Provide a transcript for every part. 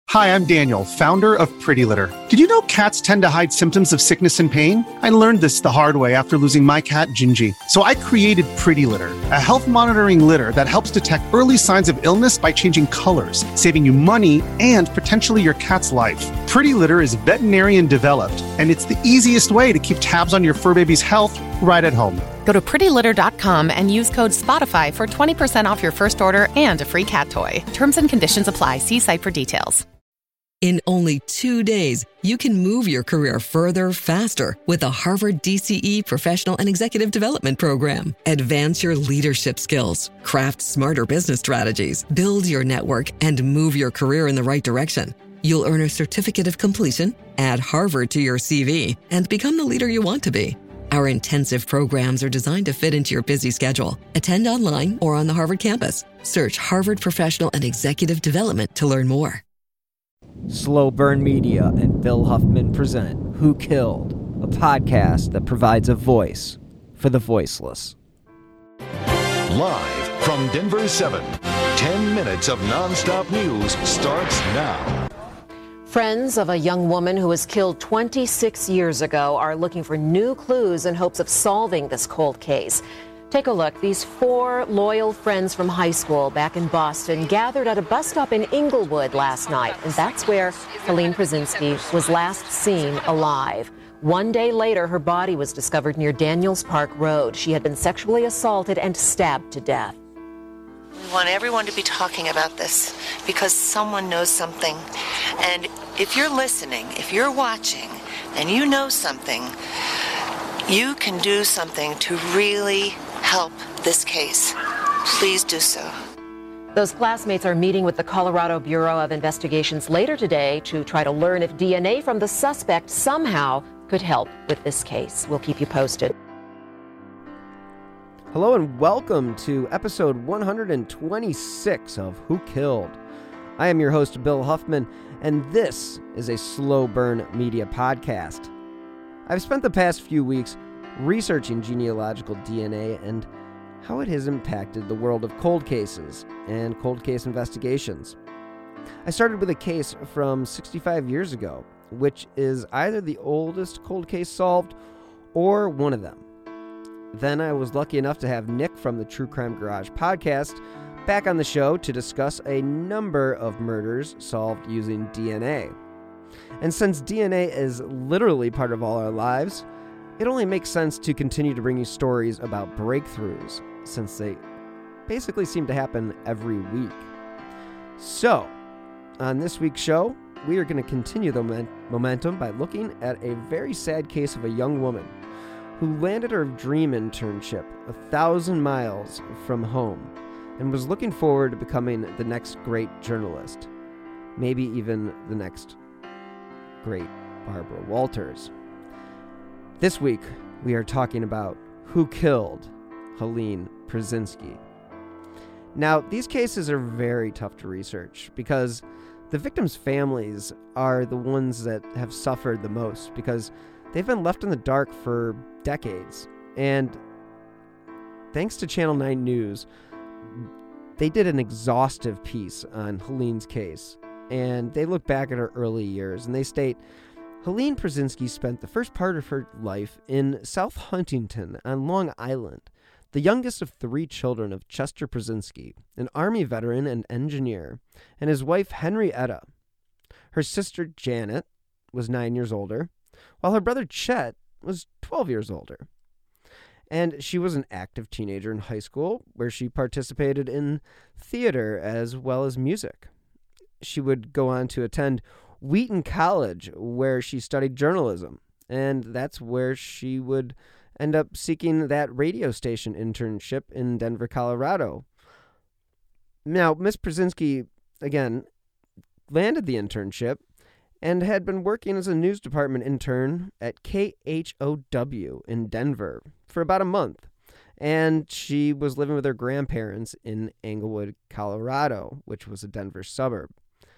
Hi, I'm Daniel, founder of Pretty Litter. Did you know cats tend to hide symptoms of sickness and pain? I learned this the hard way after losing my cat, Gingy. So I created Pretty Litter, a health monitoring litter that helps detect early signs of illness by changing colors, saving you money and potentially your cat's life. Pretty Litter is veterinarian developed, and it's the easiest way to keep tabs on your fur baby's health right at home. Go to prettylitter.com and use code SPOTIFY for 20% off your first order and a free cat toy. Terms and conditions apply. See site for details. In only 2 days, you can move your career further, faster with the Harvard DCE Professional and Executive Development Program. Advance your leadership skills, craft smarter business strategies, build your network, and move your career in the right direction. You'll earn a certificate of completion, add Harvard to your CV, and become the leader you want to be. Our intensive programs are designed to fit into your busy schedule. Attend online or on the Harvard campus. Search Harvard Professional and Executive Development to learn more. Slow Burn Media and Bill Huffman present Who Killed, a podcast that provides a voice for the voiceless. Live from Denver 7, 10 minutes of nonstop news starts now. Friends of a young woman who was killed 26 years ago are looking for new clues in hopes of solving this cold case. Take a look. These 4 loyal friends from high school back in Boston gathered at a bus stop in Inglewood last night, and that's where Helene Pruszynski was last seen alive. 1 day later, her body was discovered near Daniels Park Road. She had been sexually assaulted and stabbed to death. We want everyone to be talking about this because someone knows something. And if you're listening, if you're watching, and you know something, you can do something to really help this case. Please do so. Those classmates are meeting with the Colorado Bureau of Investigations later today to try to learn if DNA from the suspect somehow could help with this case. We'll keep you posted. Hello and welcome to episode 126 of Who Killed. I am your host, Bill Huffman, and this is a Slow Burn Media podcast. I've spent the past few weeks researching genealogical DNA and how it has impacted the world of cold cases and cold case investigations. I started with a case from 65 years ago, which is either the oldest cold case solved or one of them. Then I was lucky enough to have Nick from the True Crime Garage podcast back on the show to discuss a number of murders solved using DNA. And since DNA is literally part of all our lives, it only makes sense to continue to bring you stories about breakthroughs, since they basically seem to happen every week. So, on this week's show, we are going to continue the momentum by looking at a very sad case of a young woman who landed her dream internship 1,000 miles from home and was looking forward to becoming the next great journalist, maybe even the next great Barbara Walters. This week, we are talking about who killed Helene Pruszynski. Now, these cases are very tough to research because the victims' families are the ones that have suffered the most because they've been left in the dark for decades. And thanks to Channel 9 News, they did an exhaustive piece on Helene's case. And they look back at her early years and they state, Helene Pruszynski spent the first part of her life in South Huntington on Long Island, the youngest of 3 children of Chester Pruszynski, an Army veteran and engineer, and his wife Henrietta. Her sister Janet was 9 years older, while her brother Chet was 12 years older. And she was an active teenager in high school, where she participated in theater as well as music. She would go on to attend Wheaton College, where she studied journalism, and that's where she would end up seeking that radio station internship in Denver, Colorado. Now, Miss Pruszynski, again, landed the internship and had been working as a news department intern at KHOW in Denver for about a month. And she was living with her grandparents in Englewood, Colorado, which was a Denver suburb.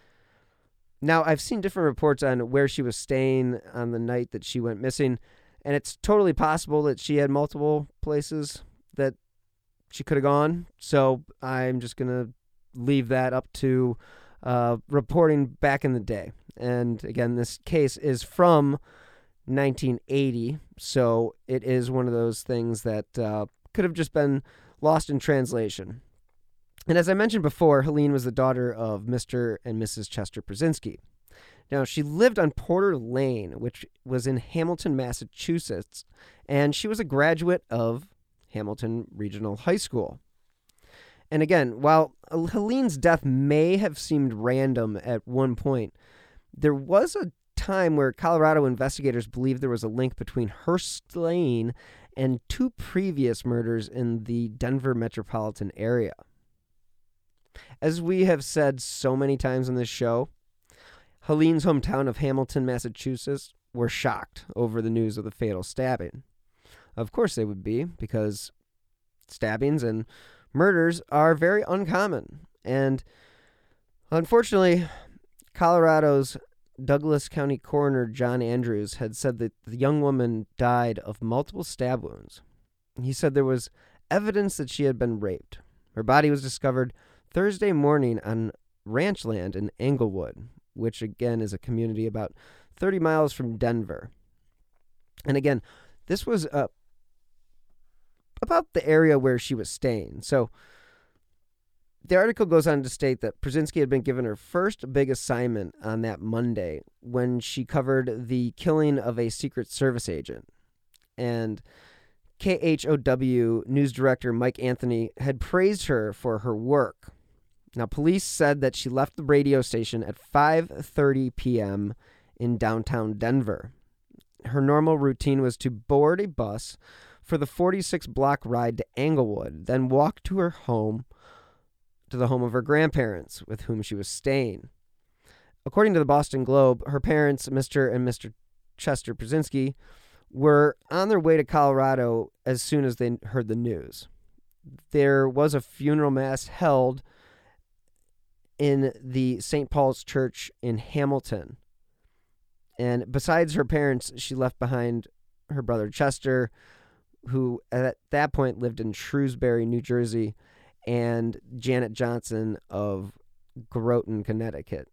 Now, I've seen different reports on where she was staying on the night that she went missing, and it's totally possible that she had multiple places that she could have gone. So I'm just going to leave that up to reporting back in the day. And again, this case is from 1980, so it is one of those things that could have just been lost in translation. And as I mentioned before, Helene was the daughter of Mr. and Mrs. Chester Brzezinski. Now, she lived on Porter Lane, which was in Hamilton, Massachusetts, and she was a graduate of Hamilton Regional High School. And again, while Helene's death may have seemed random at one point, there was a time where Colorado investigators believed there was a link between her slaying and 2 previous murders in the Denver metropolitan area. As we have said so many times on this show, Helene's hometown of Hamilton, Massachusetts, were shocked over the news of the fatal stabbing. Of course they would be, because stabbings and murders are very uncommon. And unfortunately, Colorado's Douglas County Coroner John Andrews had said that the young woman died of multiple stab wounds. He said there was evidence that she had been raped. Her body was discovered Thursday morning on ranch land in Englewood, which again is a community about 30 miles from Denver. And again, this was about the area where she was staying. So the article goes on to state that Brzezinski had been given her first big assignment on that Monday when she covered the killing of a Secret Service agent. And KHOW news director Mike Anthony had praised her for her work. Now, police said that she left the radio station at 5:30 p.m. in downtown Denver. Her normal routine was to board a bus for the 46-block ride to Englewood, then walk to her home, to the home of her grandparents, with whom she was staying. According to the Boston Globe, her parents, Mr. and Mr. Chester Brzezinski, were on their way to Colorado as soon as they heard the news. There was a funeral mass held in the St. Paul's Church in Hamilton. And besides her parents, she left behind her brother Chester, who at that point lived in Shrewsbury, New Jersey, and Janet Johnson of Groton, Connecticut.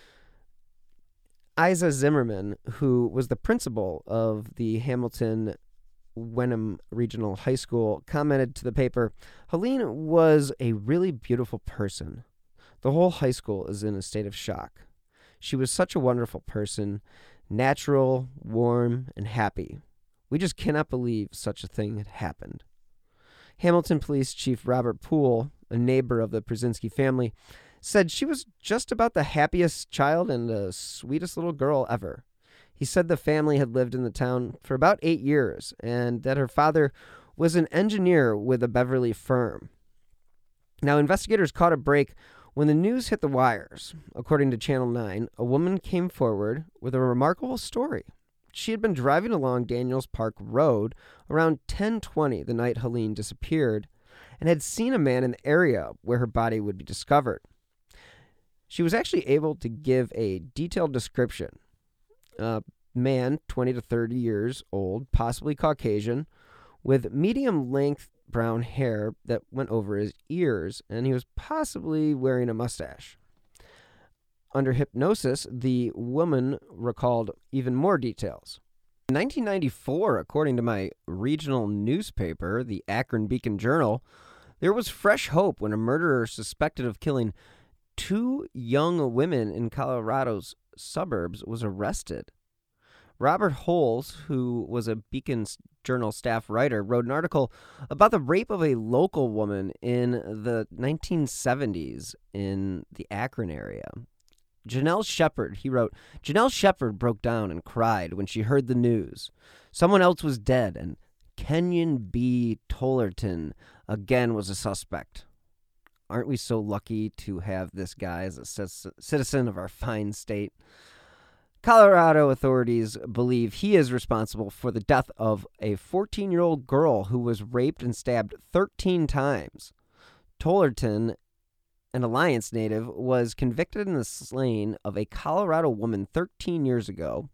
Isa Zimmerman, who was the principal of the Hamilton Wenham Regional High School, commented to the paper, "Helene was a really beautiful person. The whole high school is in a state of shock. She was such a wonderful person, natural, warm, and happy. We just cannot believe such a thing had happened." Hamilton Police Chief Robert Poole, a neighbor of the Brzezinski family, said she was just about the happiest child and the sweetest little girl ever. He said the family had lived in the town for about 8 years and that her father was an engineer with a Beverly firm. Now, investigators caught a break when the news hit the wires. According to Channel 9, a woman came forward with a remarkable story. She had been driving along Daniels Park Road around 10:20 the night Helene disappeared and had seen a man in the area where her body would be discovered. She was actually able to give a detailed description. A man, 20 to 30 years old, possibly Caucasian, with medium-length brown hair that went over his ears, and he was possibly wearing a mustache. Under hypnosis, the woman recalled even more details. In 1994, according to my regional newspaper, the Akron Beacon Journal, there was fresh hope when a murderer suspected of killing 2 young women in Colorado's suburbs was arrested. Robert Holes, who was a Beacon Journal staff writer, wrote an article about the rape of a local woman in the 1970s in the Akron area. Janelle Shepard, he wrote, Janelle Shepard broke down and cried when she heard the news. Someone else was dead, and Kenyon B. Tollerton again was a suspect. Aren't we so lucky to have this guy as a citizen of our fine state? Colorado authorities believe he is responsible for the death of a 14-year-old girl who was raped and stabbed 13 times. Tollerton, an Alliance native, was convicted in the slaying of a Colorado woman 13 years ago,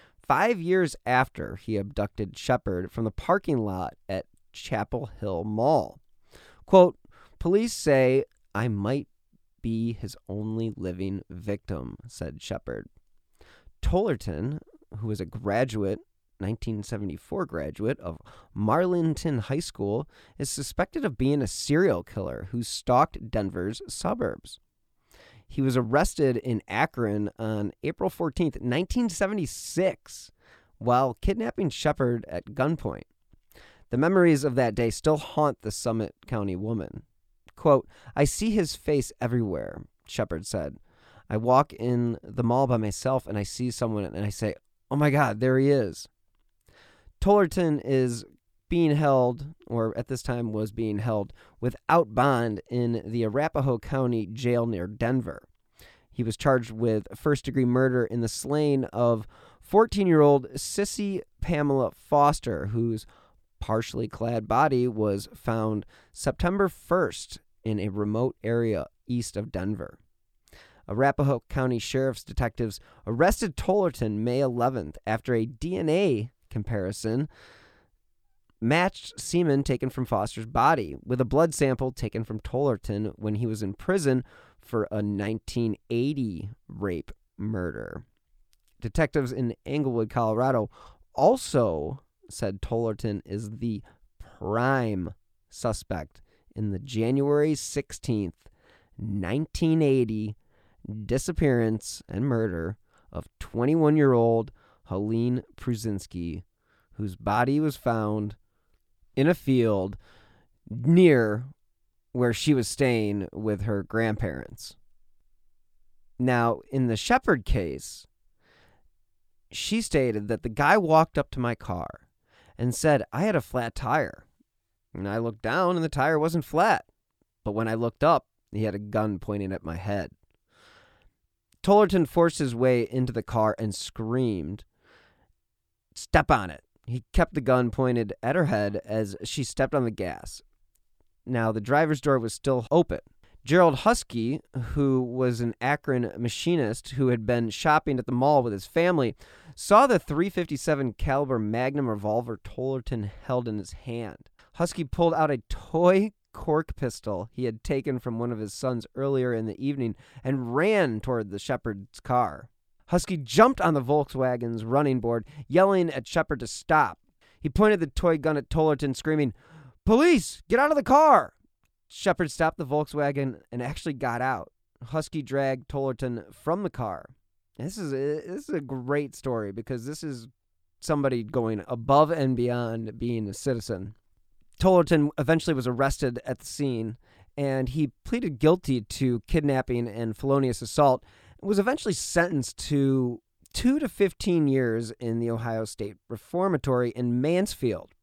5 years after he abducted Shepard from the parking lot at Chapel Hill Mall. Quote, police say I might be his only living victim, said Shepard. Tollerton, who was a 1974 graduate of Marlinton High School, is suspected of being a serial killer who stalked Denver's suburbs. He was arrested in Akron on April 14th, 1976, while kidnapping Shepard at gunpoint. The memories of that day still haunt the Summit County woman. Quote, "I see his face everywhere," Shepard said. "I walk in the mall by myself and I see someone and I say, oh my God, there he is." Tollerton is being held, or at this time was being held, without bond in the Arapahoe County Jail near Denver. He was charged with first-degree murder in the slaying of 14-year-old Sissy Pamela Foster, whose partially clad body was found September 1st in a remote area east of Denver. Arapahoe County Sheriff's detectives arrested Tollerton May 11th after a DNA comparison matched semen taken from Foster's body with a blood sample taken from Tollerton when he was in prison for a 1980 rape murder. Detectives in Englewood, Colorado, also said Tollerton is the prime suspect in the January 16th, 1980 disappearance and murder of 21-year-old Helene Prusinski, whose body was found in a field near where she was staying with her grandparents. Now, in the Shepard case, she stated that the guy walked up to my car and said I had a flat tire. And I looked down and the tire wasn't flat. But when I looked up, he had a gun pointing at my head. Tollerton forced his way into the car and screamed, "Step on it." He kept the gun pointed at her head as she stepped on the gas. Now, the driver's door was still open. Gerald Husky, who was an Akron machinist who had been shopping at the mall with his family, saw the .357 caliber Magnum revolver Tollerton held in his hand. Husky pulled out a toy cork pistol he had taken from one of his sons earlier in the evening and ran toward the Shepard's car. Husky jumped on the Volkswagen's running board, yelling at Shepard to stop. He pointed the toy gun at Tollerton, screaming, "Police, get out of the car!" Shepard stopped the Volkswagen and actually got out. Husky dragged Tollerton from the car. This is a great story because this is somebody going above and beyond being a citizen. Tollerton eventually was arrested at the scene, and he pleaded guilty to kidnapping and felonious assault and was eventually sentenced to 2 to 15 years in the Ohio State Reformatory in Mansfield.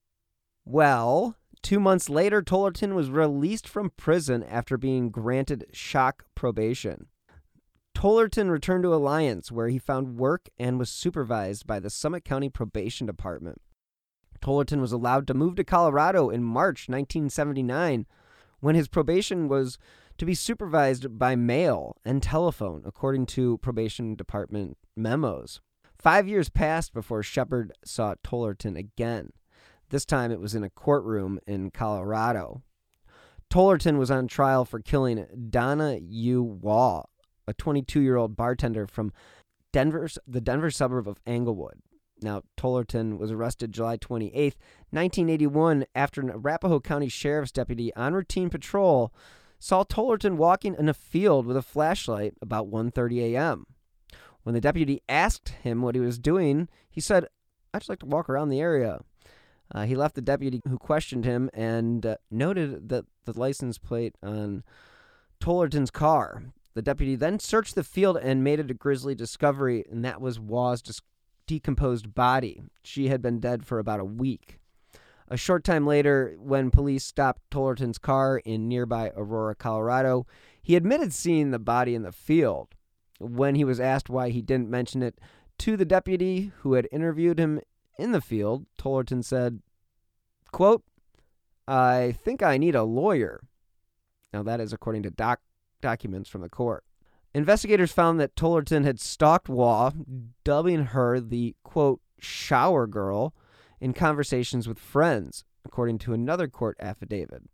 Well, 2 months later, Tollerton was released from prison after being granted shock probation. Tollerton returned to Alliance, where he found work and was supervised by the Summit County Probation Department. Tollerton was allowed to move to Colorado in March 1979, when his probation was to be supervised by mail and telephone, according to probation department memos. 5 years passed before Shepard saw Tollerton again. This time it was in a courtroom in Colorado. Tollerton was on trial for killing Donna U. Waugh, a 22-year-old bartender from the Denver suburb of Englewood. Now, Tollerton was arrested July 28th, 1981, after an Arapahoe County Sheriff's deputy on routine patrol saw Tollerton walking in a field with a flashlight about 1:30 a.m. When the deputy asked him what he was doing, he said, "I'd just like to walk around the area." He left the deputy who questioned him and noted that the license plate on Tollerton's car. The deputy then searched the field and made it a grisly discovery, and that was Waugh's decomposed body. She had been dead for about a week. A short time later, when police stopped Tollerton's car in nearby Aurora, Colorado, he admitted seeing the body in the field. When he was asked why he didn't mention it to the deputy who had interviewed him in the field, Tollerton said, quote, "I think I need a lawyer." Now that is according to documents from the court. Investigators found that Tollerton had stalked Waugh, dubbing her the, quote, "shower girl," in conversations with friends, according to another court affidavit.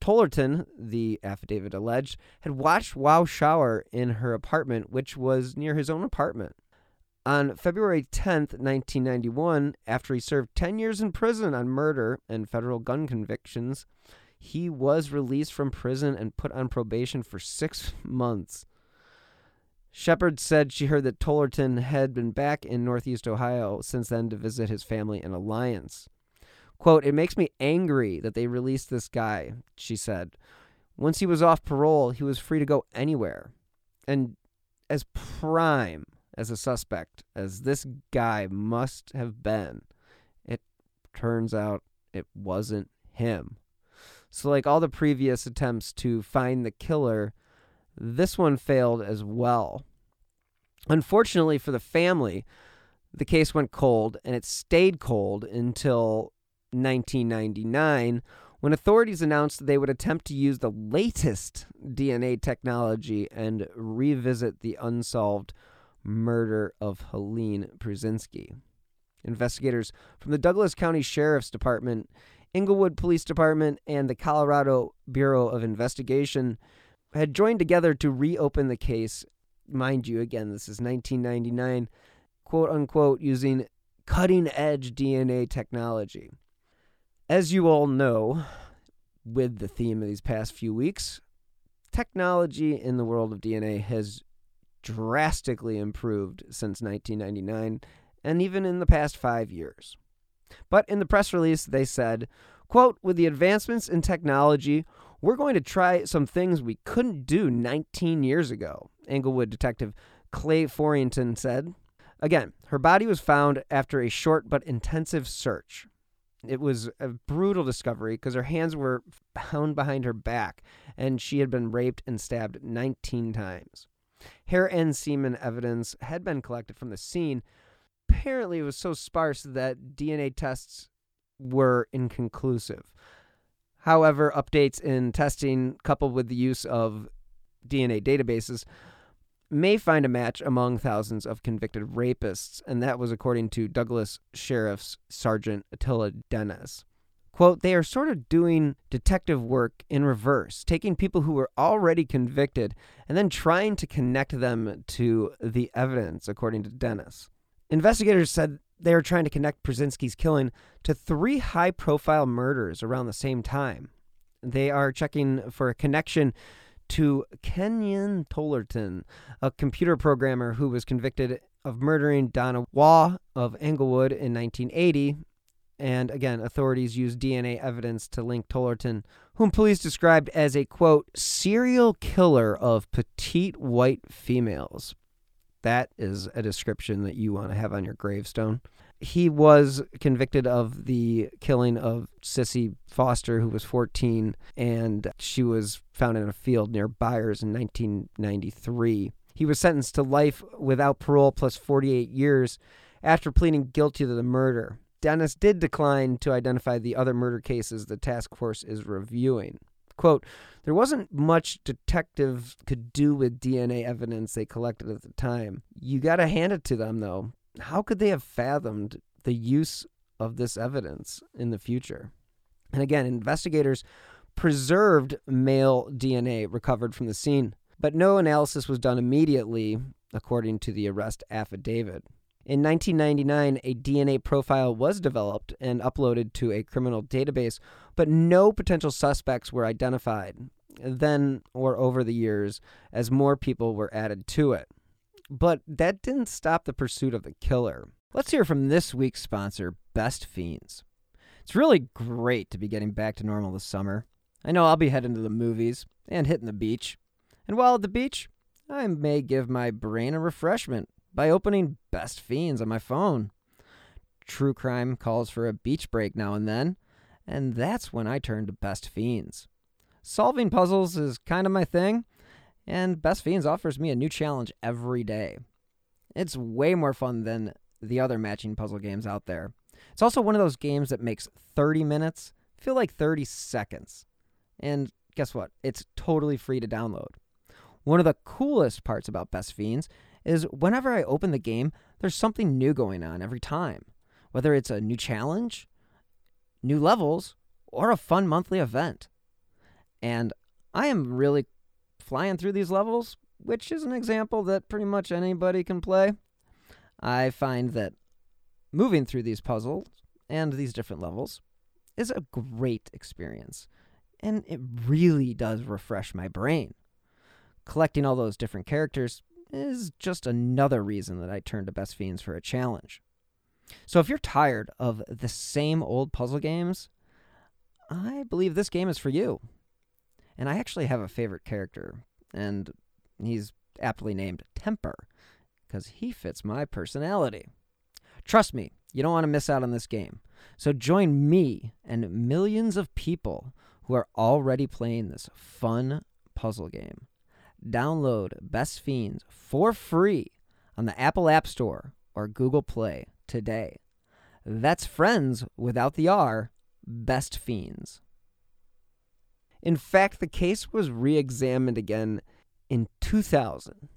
Tollerton, the affidavit alleged, had watched Wow shower in her apartment, which was near his own apartment. On February 10th, 1991, after he served 10 years in prison on murder and federal gun convictions, he was released from prison and put on probation for 6 months. Shepard said she heard that Tollerton had been back in Northeast Ohio since then to visit his family in Alliance. Quote, "It makes me angry that they released this guy," she said. "Once he was off parole, he was free to go anywhere. And as prime as a suspect as this guy must have been, it turns out it wasn't him." So like all the previous attempts to find the killer, this one failed as well. Unfortunately for the family, the case went cold, and it stayed cold until 1999, when authorities announced that they would attempt to use the latest DNA technology and revisit the unsolved murder of Helene Prusinski. Investigators from the Douglas County Sheriff's Department, Inglewood Police Department, and the Colorado Bureau of Investigation had joined together to reopen the case. Mind you, again, this is 1999, quote unquote, using cutting-edge DNA technology. As you all know, with the theme of these past few weeks, technology in the world of DNA has drastically improved since 1999, and even in the past 5 years. But in the press release, they said, quote, "With the advancements in technology, we're going to try some things we couldn't do 19 years ago," Inglewood Detective Clay Forrington said. Again, her body was found after a short but intensive search. It was a brutal discovery because her hands were bound behind her back, and she had been raped and stabbed 19 times. Hair and semen evidence had been collected from the scene. Apparently, it was so sparse that DNA tests were inconclusive. However, updates in testing, coupled with the use of DNA databases, may find a match among thousands of convicted rapists, and that was according to Douglas Sheriff's Sergeant Attila Dennis. Quote, "They are sort of doing detective work in reverse, taking people who were already convicted and then trying to connect them to the evidence," according to Dennis. Investigators said they are trying to connect Prusinski's killing to 3 high-profile murders around the same time. They are checking for a connection to Kenyon Tollerton, a computer programmer who was convicted of murdering Donna Waugh of Englewood in 1980. And again, authorities used DNA evidence to link Tollerton, whom police described as a, quote, "serial killer of petite white females." That is a description that you want to have on your gravestone. He was convicted of the killing of Sissy Foster, who was 14, and she was found in a field near Byers in 1993. He was sentenced to life without parole plus 48 years after pleading guilty to the murder. Dennis did decline to identify the other murder cases the task force is reviewing. Quote, "There wasn't much detectives could do with DNA evidence they collected at the time. You got to hand it to them, though. How could they have fathomed the use of this evidence in the future?" And again, investigators preserved male DNA recovered from the scene, but no analysis was done immediately, according to the arrest affidavit. In 1999, a DNA profile was developed and uploaded to a criminal database, but no potential suspects were identified then or over the years as more people were added to it. But that didn't stop the pursuit of the killer. Let's hear from this week's sponsor, Best Fiends. It's really great to be getting back to normal this summer. I know I'll be heading to the movies and hitting the beach. And while at the beach, I may give my brain a refreshment by opening Best Fiends on my phone. True crime calls for a beach break now and then, and that's when I turn to Best Fiends. Solving puzzles is kind of my thing, and Best Fiends offers me a new challenge every day. It's way more fun than the other matching puzzle games out there. It's also one of those games that makes 30 minutes feel like 30 seconds. And guess what? It's totally free to download. One of the coolest parts about Best Fiends is whenever I open the game, there's something new going on every time. Whether it's a new challenge, new levels, or a fun monthly event. And I am really flying through these levels, which is an example that pretty much anybody can play. I find that moving through these puzzles and these different levels is a great experience, and it really does refresh my brain. Collecting all those different characters is just another reason that I turn to Best Fiends for a challenge. So if you're tired of the same old puzzle games, I believe this game is for you. And I actually have a favorite character, and he's aptly named Temper, because he fits my personality. Trust me, you don't want to miss out on this game. So join me and millions of people who are already playing this fun puzzle game. Download Best Fiends for free on the Apple App Store or Google Play today. That's friends without the R, Best Fiends. In fact, the case was re-examined again in 2000,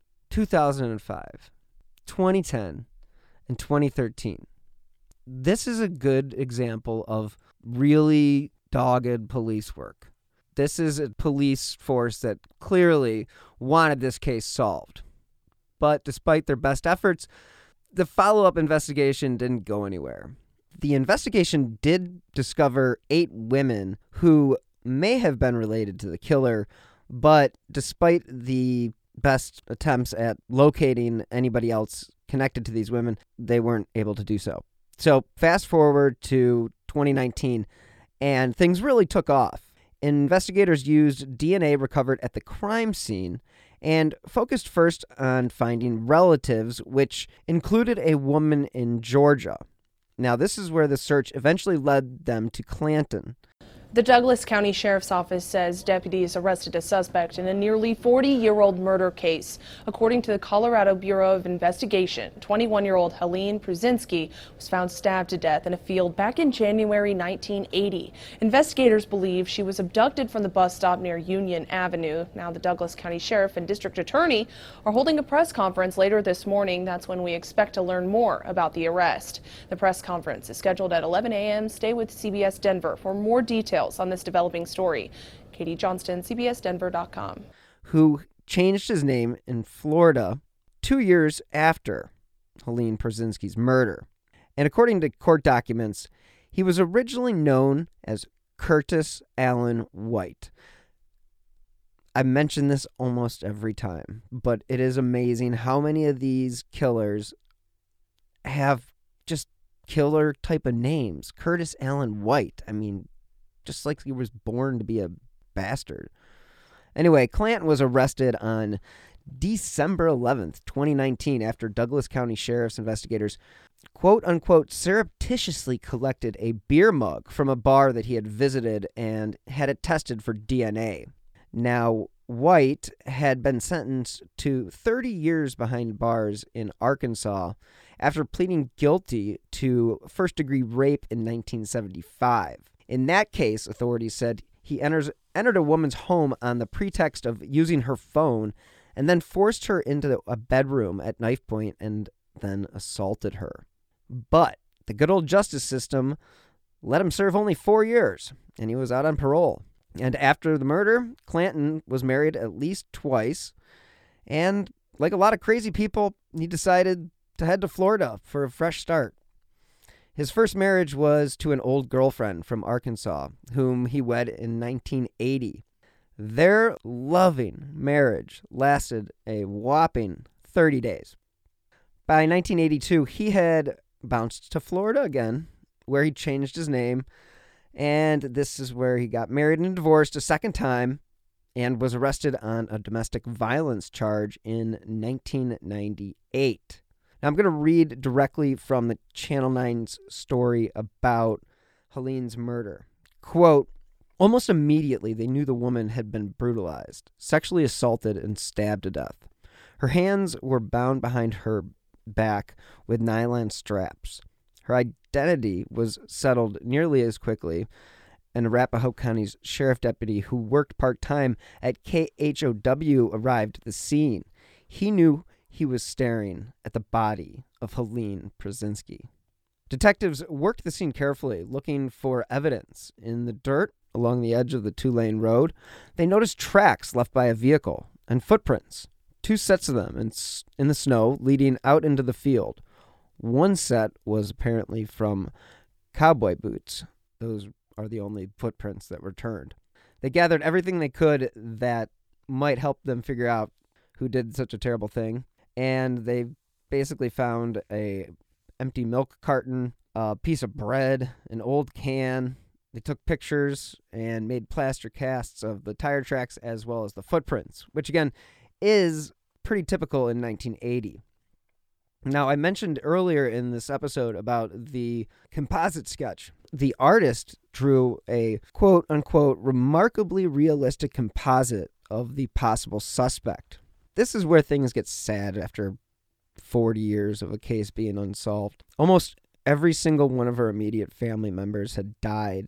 2005, 2010, and 2013. This is a good example of really dogged police work. This is a police force that clearly wanted this case solved. But despite their best efforts, the follow-up investigation didn't go anywhere. The investigation did discover 8 women who may have been related to the killer, but despite the best attempts at locating anybody else connected to these women, they weren't able to do so. So fast forward to 2019, and things really took off. Investigators used DNA recovered at the crime scene and focused first on finding relatives, which included a woman in Georgia. Now, this is where the search eventually led them to Clanton. The Douglas County Sheriff's Office says deputies arrested a suspect in a nearly 40-year-old murder case. According to the Colorado Bureau of Investigation, 21-year-old Helene Pruszynski was found stabbed to death in a field back in January 1980. Investigators believe she was abducted from the bus stop near Union Avenue. Now the Douglas County Sheriff and District Attorney are holding a press conference later this morning. That's when we expect to learn more about the arrest. The press conference is scheduled at 11 a.m. Stay with CBS Denver for more details on this developing story. Katie Johnston, CBSDenver.com. Who changed his name in Florida 2 years after Helene Pruszynski's murder. And according to court documents, he was originally known as Curtis Allen White. I mention this almost every time, but it is amazing how many of these killers have just killer type of names. Curtis Allen White. I mean, just like he was born to be a bastard. Anyway, Clanton was arrested on December 11th, 2019, after Douglas County Sheriff's investigators, quote-unquote, surreptitiously collected a beer mug from a bar that he had visited and had it tested for DNA. Now, White had been sentenced to 30 years behind bars in Arkansas after pleading guilty to first-degree rape in 1975. In that case, authorities said he entered a woman's home on the pretext of using her phone and then forced her into a bedroom at knife point and then assaulted her. But the good old justice system let him serve only 4 years, and he was out on parole. And after the murder, Clanton was married at least twice, and like a lot of crazy people, he decided to head to Florida for a fresh start. His first marriage was to an old girlfriend from Arkansas, whom he wed in 1980. Their loving marriage lasted a whopping 30 days. By 1982, he had bounced to Florida again, where he changed his name, and this is where he got married and divorced a second time and was arrested on a domestic violence charge in 1998. Now, I'm going to read directly from the Channel 9's story about Helene's murder. Quote, almost immediately, they knew the woman had been brutalized, sexually assaulted, and stabbed to death. Her hands were bound behind her back with nylon straps. Her identity was settled nearly as quickly, and Arapahoe County's sheriff deputy who worked part-time at KHOW arrived at the scene. He knew he was staring at the body of Helene Pruszynski. Detectives worked the scene carefully, looking for evidence in the dirt along the edge of the 2-lane road, they noticed tracks left by a vehicle and footprints, 2 sets of them in the snow leading out into the field. One set was apparently from cowboy boots. Those are the only footprints that were turned. They gathered everything they could that might help them figure out who did such a terrible thing, and they basically found a empty milk carton, a piece of bread, an old can. They took pictures and made plaster casts of the tire tracks as well as the footprints, which again is pretty typical in 1980. Now, I mentioned earlier in this episode about the composite sketch. The artist drew a quote-unquote remarkably realistic composite of the possible suspect. This is where things get sad after 40 years of a case being unsolved. Almost every single one of her immediate family members had died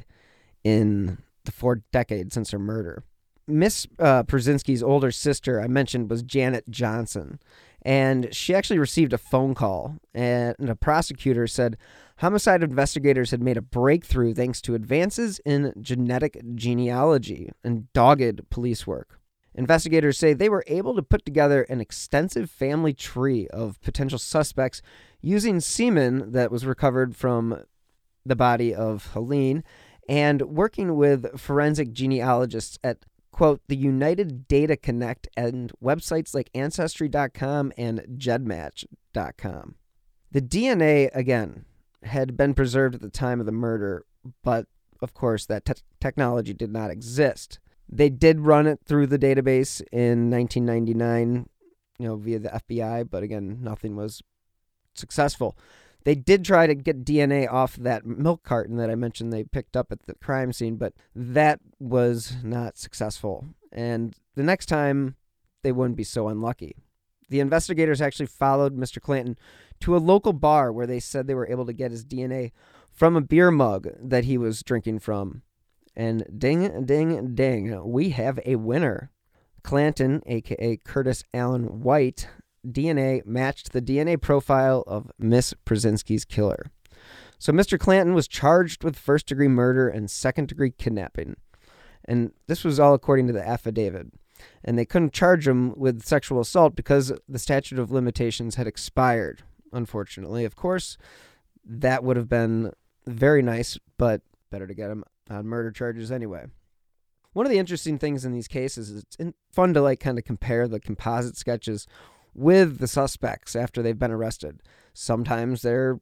in the 4 decades since her murder. Miss Pruszynski's older sister, I mentioned, was Janet Johnson, and she actually received a phone call, and a prosecutor said homicide investigators had made a breakthrough thanks to advances in genetic genealogy and dogged police work. Investigators say they were able to put together an extensive family tree of potential suspects using semen that was recovered from the body of Helene and working with forensic genealogists at, quote, the United Data Connect and websites like Ancestry.com and Gedmatch.com. The DNA, again, had been preserved at the time of the murder, but, of course, that technology did not exist. They did run it through the database in 1999, via the FBI, but again, nothing was successful. They did try to get DNA off that milk carton that I mentioned they picked up at the crime scene, but that was not successful. And the next time, they wouldn't be so unlucky. The investigators actually followed Mr. Clanton to a local bar where they said they were able to get his DNA from a beer mug that he was drinking from. And ding, ding, ding, we have a winner. Clanton, a.k.a. Curtis Allen White, DNA matched the DNA profile of Miss Pruszynski's killer. So Mr. Clanton was charged with first-degree murder and second-degree kidnapping. And this was all according to the affidavit. And they couldn't charge him with sexual assault because the statute of limitations had expired, unfortunately. Of course, that would have been very nice, but better to get him on murder charges anyway. One of the interesting things in these cases is it's fun to kind of compare the composite sketches with the suspects after they've been arrested. Sometimes they're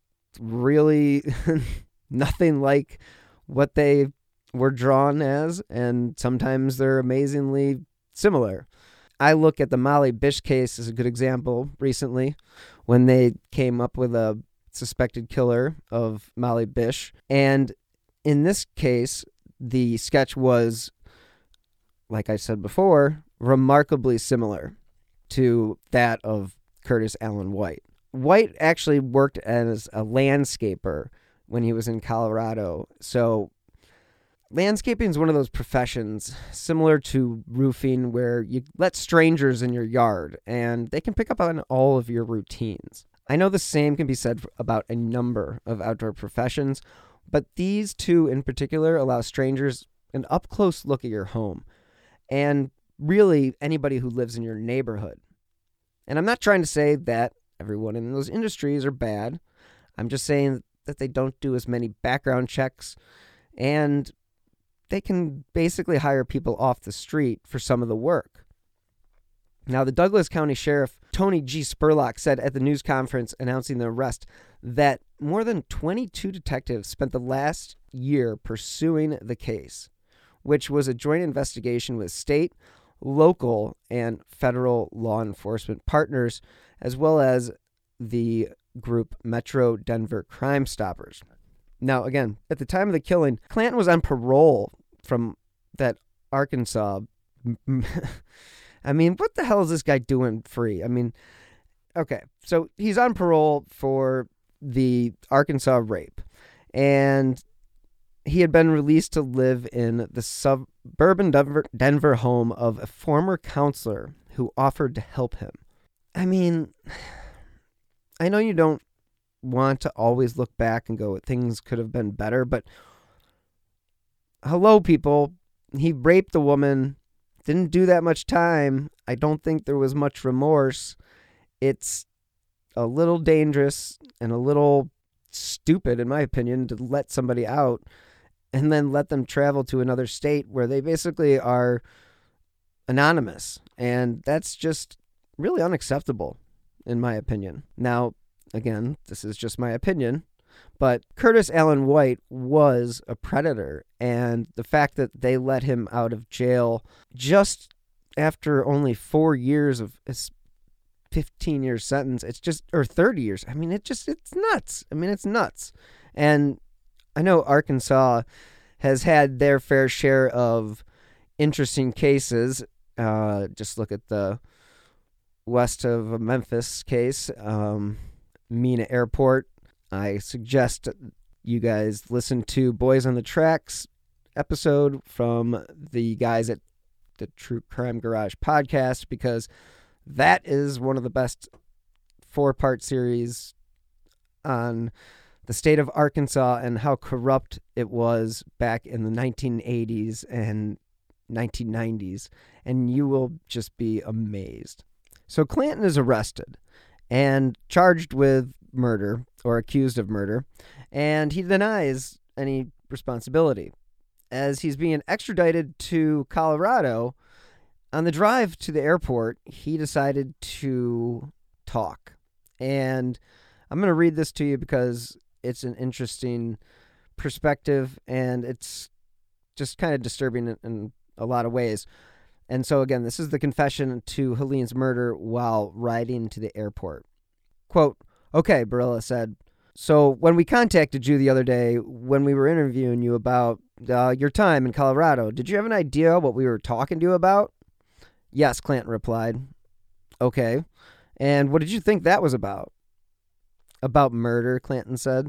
really nothing like what they were drawn as, and sometimes they're amazingly similar. I look at the Molly Bish case as a good example recently when they came up with a suspected killer of Molly Bish, and in this case, the sketch was, like I said before, remarkably similar to that of Curtis Allen White. White actually worked as a landscaper when he was in Colorado. So landscaping is one of those professions similar to roofing where you let strangers in your yard and they can pick up on all of your routines. I know the same can be said about a number of outdoor professions, but these two in particular allow strangers an up-close look at your home and really anybody who lives in your neighborhood. And I'm not trying to say that everyone in those industries are bad. I'm just saying that they don't do as many background checks and they can basically hire people off the street for some of the work. Now, the Douglas County Sheriff Tony G. Spurlock said at the news conference announcing the arrest that more than 22 detectives spent the last year pursuing the case, which was a joint investigation with state, local, and federal law enforcement partners, as well as the group Metro Denver Crime Stoppers. Now, again, at the time of the killing, Clanton was on parole from that Arkansas. I mean, what the hell is this guy doing free? I mean, okay, so he's on parole for the Arkansas rape, and he had been released to live in the suburban Denver home of a former counselor who offered to help him. I mean, I know you don't want to always look back and go, things could have been better, but hello, people. He raped the woman. Didn't do that much time. I don't think there was much remorse. It's a little dangerous and a little stupid, in my opinion, to let somebody out and then let them travel to another state where they basically are anonymous. And that's just really unacceptable, in my opinion. Now, again, this is just my opinion, but Curtis Allen White was a predator, and the fact that they let him out of jail just after only 4 years of his 15-year sentence, it's just, or 30 years. I mean, it's nuts. I mean, it's nuts. And I know Arkansas has had their fair share of interesting cases. Just look at the west of Memphis case, Mena Airport. I suggest you guys listen to Boys on the Tracks episode from the guys at the True Crime Garage podcast, because that is one of the best 4-part series on the state of Arkansas and how corrupt it was back in the 1980s and 1990s, and you will just be amazed. So Clanton is arrested and charged with murder, or accused of murder, and he denies any responsibility. As he's being extradited to Colorado, on the drive to the airport, he decided to talk. And I'm going to read this to you because it's an interesting perspective, and it's just kind of disturbing in a lot of ways. And so, again, this is the confession to Helene's murder while riding to the airport. Quote, "Okay," Barilla said, "so when we contacted you the other day, when we were interviewing you about your time in Colorado, did you have an idea what we were talking to you about?" "Yes," Clanton replied. "Okay. And what did you think that was about?" "About murder," Clanton said.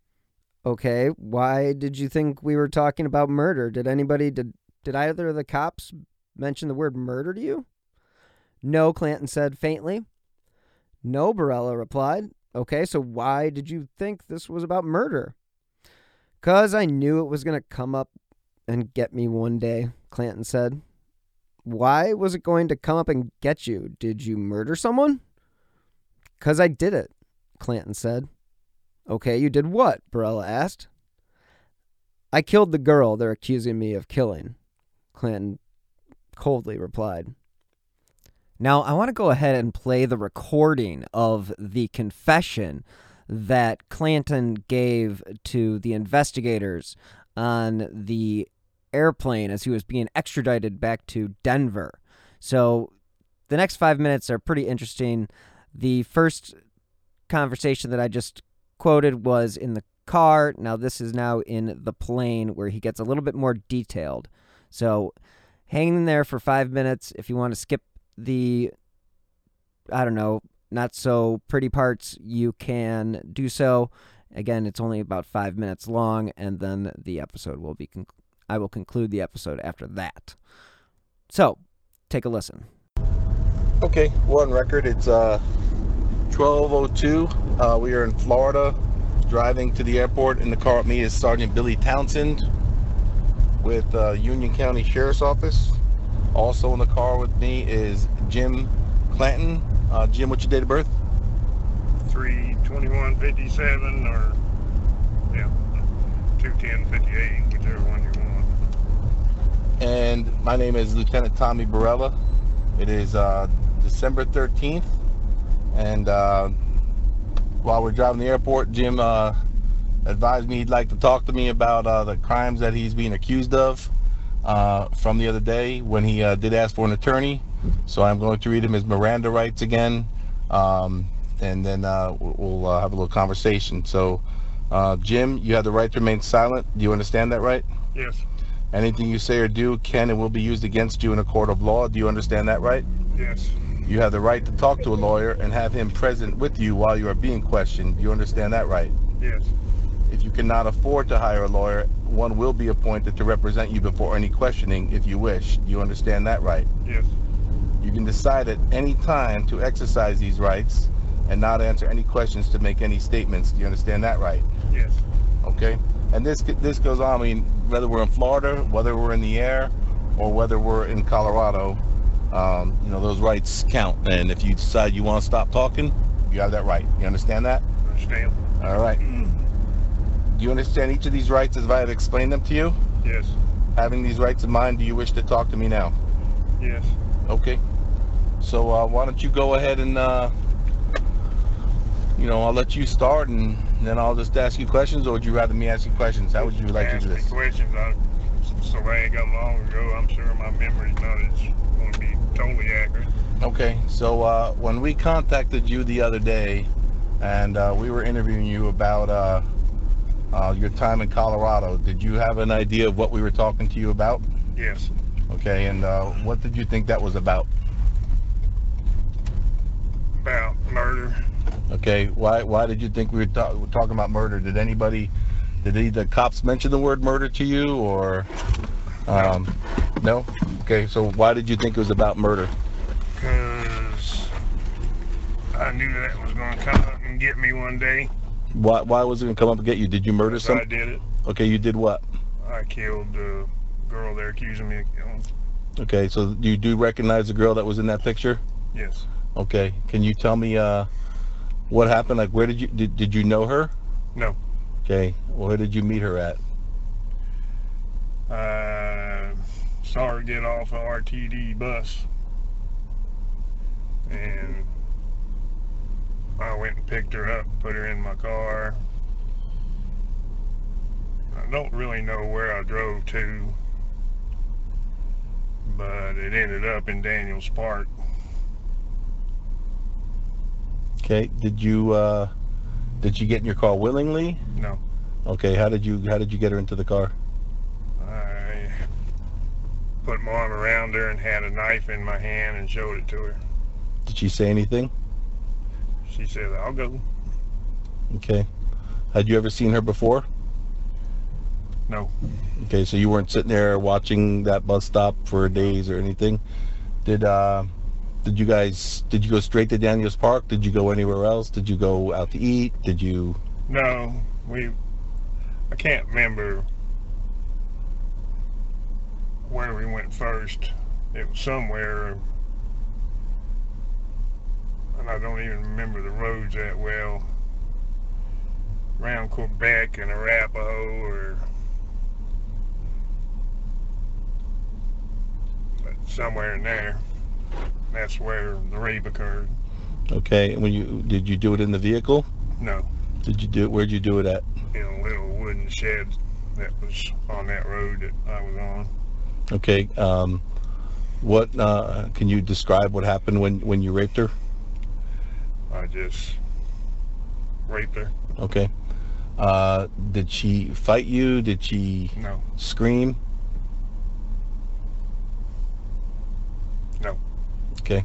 "Okay. Why did you think we were talking about murder? Did either of the cops mention the word murder to you?" "No," Clanton said faintly. "No," Barilla replied. "Okay, so why did you think this was about murder?" "'Cause I knew it was going to come up and get me one day," Clanton said. "Why was it going to come up and get you? Did you murder someone?" "'Cause I did it," Clanton said. "Okay, you did what?" Barilla asked. "I killed the girl they're accusing me of killing," Clanton coldly replied. Now, I want to go ahead and play the recording of the confession that Clanton gave to the investigators on the airplane as he was being extradited back to Denver. So the next 5 minutes are pretty interesting. The first conversation that I just quoted was in the car. Now this is now in the plane where he gets a little bit more detailed. So hang in there for 5 minutes. If you want to skip the, not so pretty parts, you can do so. Again, it's only about 5 minutes long, and then the episode will be I will conclude the episode after that. So, take a listen. Okay, we're on record. It's 12:02. We are in Florida, driving to the airport. In the car with me is Sergeant Billy Townsend with Union County Sheriff's Office. Also in the car with me is Jim Clanton. Jim, what's your date of birth? 3/21/57 or 2/10/58, whichever one you want. And my name is Lieutenant Tommy Barilla. It is December 13th, and while we're driving the airport, Jim advised me he'd like to talk to me about the crimes that he's being accused of from the other day when he did ask for an attorney. So I'm going to read him his Miranda rights again, and then we'll have a little conversation. So, Jim, you have the right to remain silent. Do you understand that right? Yes. Anything you say or do can and will be used against you in a court of law. Do you understand that right? Yes. You have the right to talk to a lawyer and have him present with you while you are being questioned. Do you understand that right? Yes. If you cannot afford to hire a lawyer, one will be appointed to represent you before any questioning if you wish. Do you understand that right? Yes. You can decide at any time to exercise these rights and not answer any questions to make any statements. Do you understand that right? Yes. Okay, and this goes on. I mean, whether we're in Florida, whether we're in the air, or whether we're in Colorado, those rights count. And if you decide you want to stop talking, you have that right. You understand that? Understand. All right. Do you understand each of these rights as I have explained them to you? Yes. Having these rights in mind, do you wish to talk to me now? Yes. Okay. So why don't you go ahead and, I'll let you start, and then I'll just ask you questions, or would you rather me ask you questions? How would you like to do this? Ask me questions. So I got long ago. I'm sure my memory's not going to be totally accurate. Okay. So when we contacted you the other day, and we were interviewing you about your time in Colorado, did you have an idea of what we were talking to you about? Yes. Okay. And what did you think that was about? About murder. Okay, why did you think we were talking about murder? Did the cops mention the word murder to you, or no? Okay, so why did you think it was about murder? Because I knew that was going to come up and get me one day. Why was it going to come up and get you? Did you murder someone? I did it. Okay, you did what? I killed the girl they're accusing me of killing. Okay, so you do recognize the girl that was in that picture? Yes. Okay, can you tell me what happened? Like, where did you know her? No. Okay, where did you meet her at? Saw her get off a RTD bus, and I went and picked her up, put her in my car. I don't really know where I drove to, but it ended up in Daniels Park. Okay, did you get in your car willingly? No. Okay, how did you get her into the car? I put my arm around her and had a knife in my hand and showed it to her. Did she say anything? She said, "I'll go." Okay. Had you ever seen her before? No. Okay, so you weren't sitting there watching that bus stop for days or anything. Did you go straight to Daniels Park? Did you go anywhere else? Did you go out to eat? Did you? No, I can't remember where we went first. It was somewhere, and I don't even remember the roads that well. Around Quebec and Arapahoe, or somewhere in there. That's where the rape occurred. Okay, did you do it in the vehicle? No. Where'd you do it at? In a little wooden shed that was on that road that I was on. Okay, what can you describe what happened when you raped her? I just raped her. Okay. Did she fight you? Did she scream? No. Okay.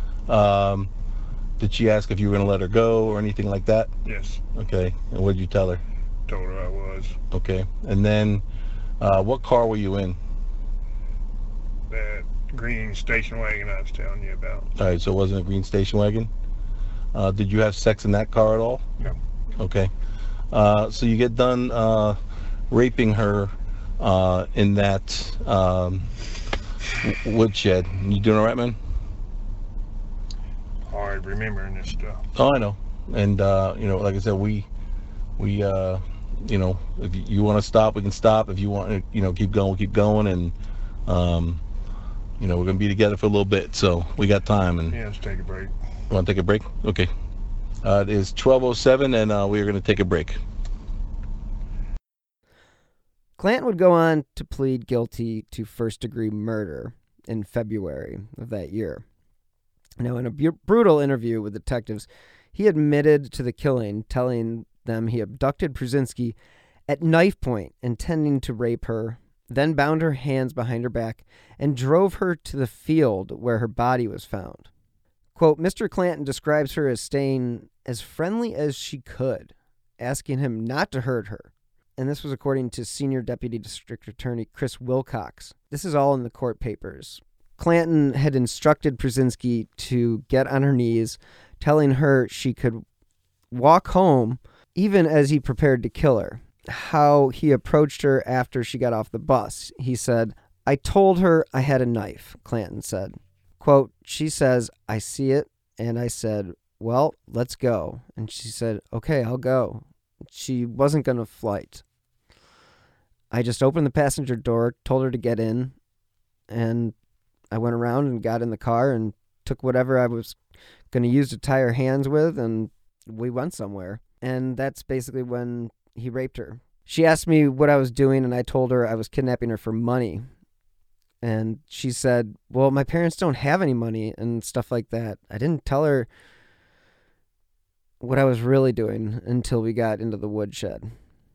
Did she ask if you were going to let her go or anything like that? Yes. Okay. And what did you tell her? Told her I was. Okay. And then what car were you in? That green station wagon I was telling you about. All right, so it wasn't a green station wagon? Did you have sex in that car at all? No. Okay. So you get done raping her in that woodshed. You doing all right, man? Hard remembering this stuff. Oh, I know. And like I said, we if you want to stop, we can stop. If you want to, keep going, we'll keep going. And we're gonna be together for a little bit, so we got time. And yeah, let's take a break. You want to take a break? Okay. It is 12:07, and we are going to take a break. Clanton would go on to plead guilty to first-degree murder in February of that year. Now, in a brutal interview with detectives, he admitted to the killing, telling them he abducted Pruszynski at knife point, intending to rape her, then bound her hands behind her back and drove her to the field where her body was found. Quote, Mr. Clanton describes her as staying as friendly as she could, asking him not to hurt her. And this was according to Senior Deputy District Attorney Chris Wilcox. This is all in the court papers. Clanton had instructed Pruszynski to get on her knees, telling her she could walk home even as he prepared to kill her. how he approached her after she got off the bus. He said, "I told her I had a knife," Clanton said. Quote, she says, "I see it," and I said, "Well, let's go." And she said, "Okay, I'll go." She wasn't going to flight. I just opened the passenger door, told her to get in, and I went around and got in the car and took whatever I was going to use to tie her hands with, and we went somewhere. And that's basically when he raped her. She asked me what I was doing, and I told her I was kidnapping her for money. And she said, "Well, my parents don't have any money," and stuff like that. I didn't tell her what I was really doing until we got into the woodshed.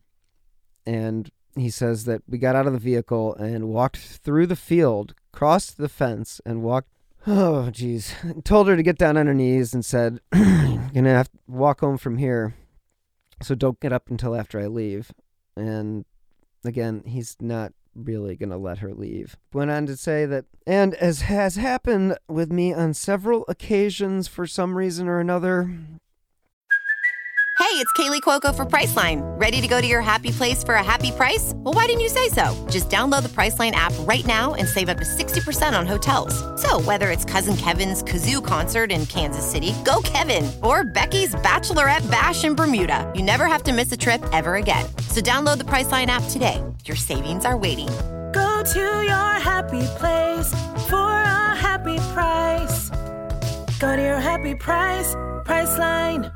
And he says that we got out of the vehicle and walked through the field, crossed the fence, and walked. Oh, geez. Told her to get down on her knees and said, "You're going to have to walk home from here, so don't get up until after I leave." And again, he's not really going to let her leave. Went on to say that, "And as has happened with me on several occasions for some reason or another." Hey, it's Kaylee Cuoco for Priceline. Ready to go to your happy place for a happy price? Well, why didn't you say so? Just download the Priceline app right now and save up to 60% on hotels. So whether it's Cousin Kevin's Kazoo Concert in Kansas City, go Kevin, or Becky's Bachelorette Bash in Bermuda, you never have to miss a trip ever again. So download the Priceline app today. Your savings are waiting. Go to your happy place for a happy price. Go to your happy price, Priceline.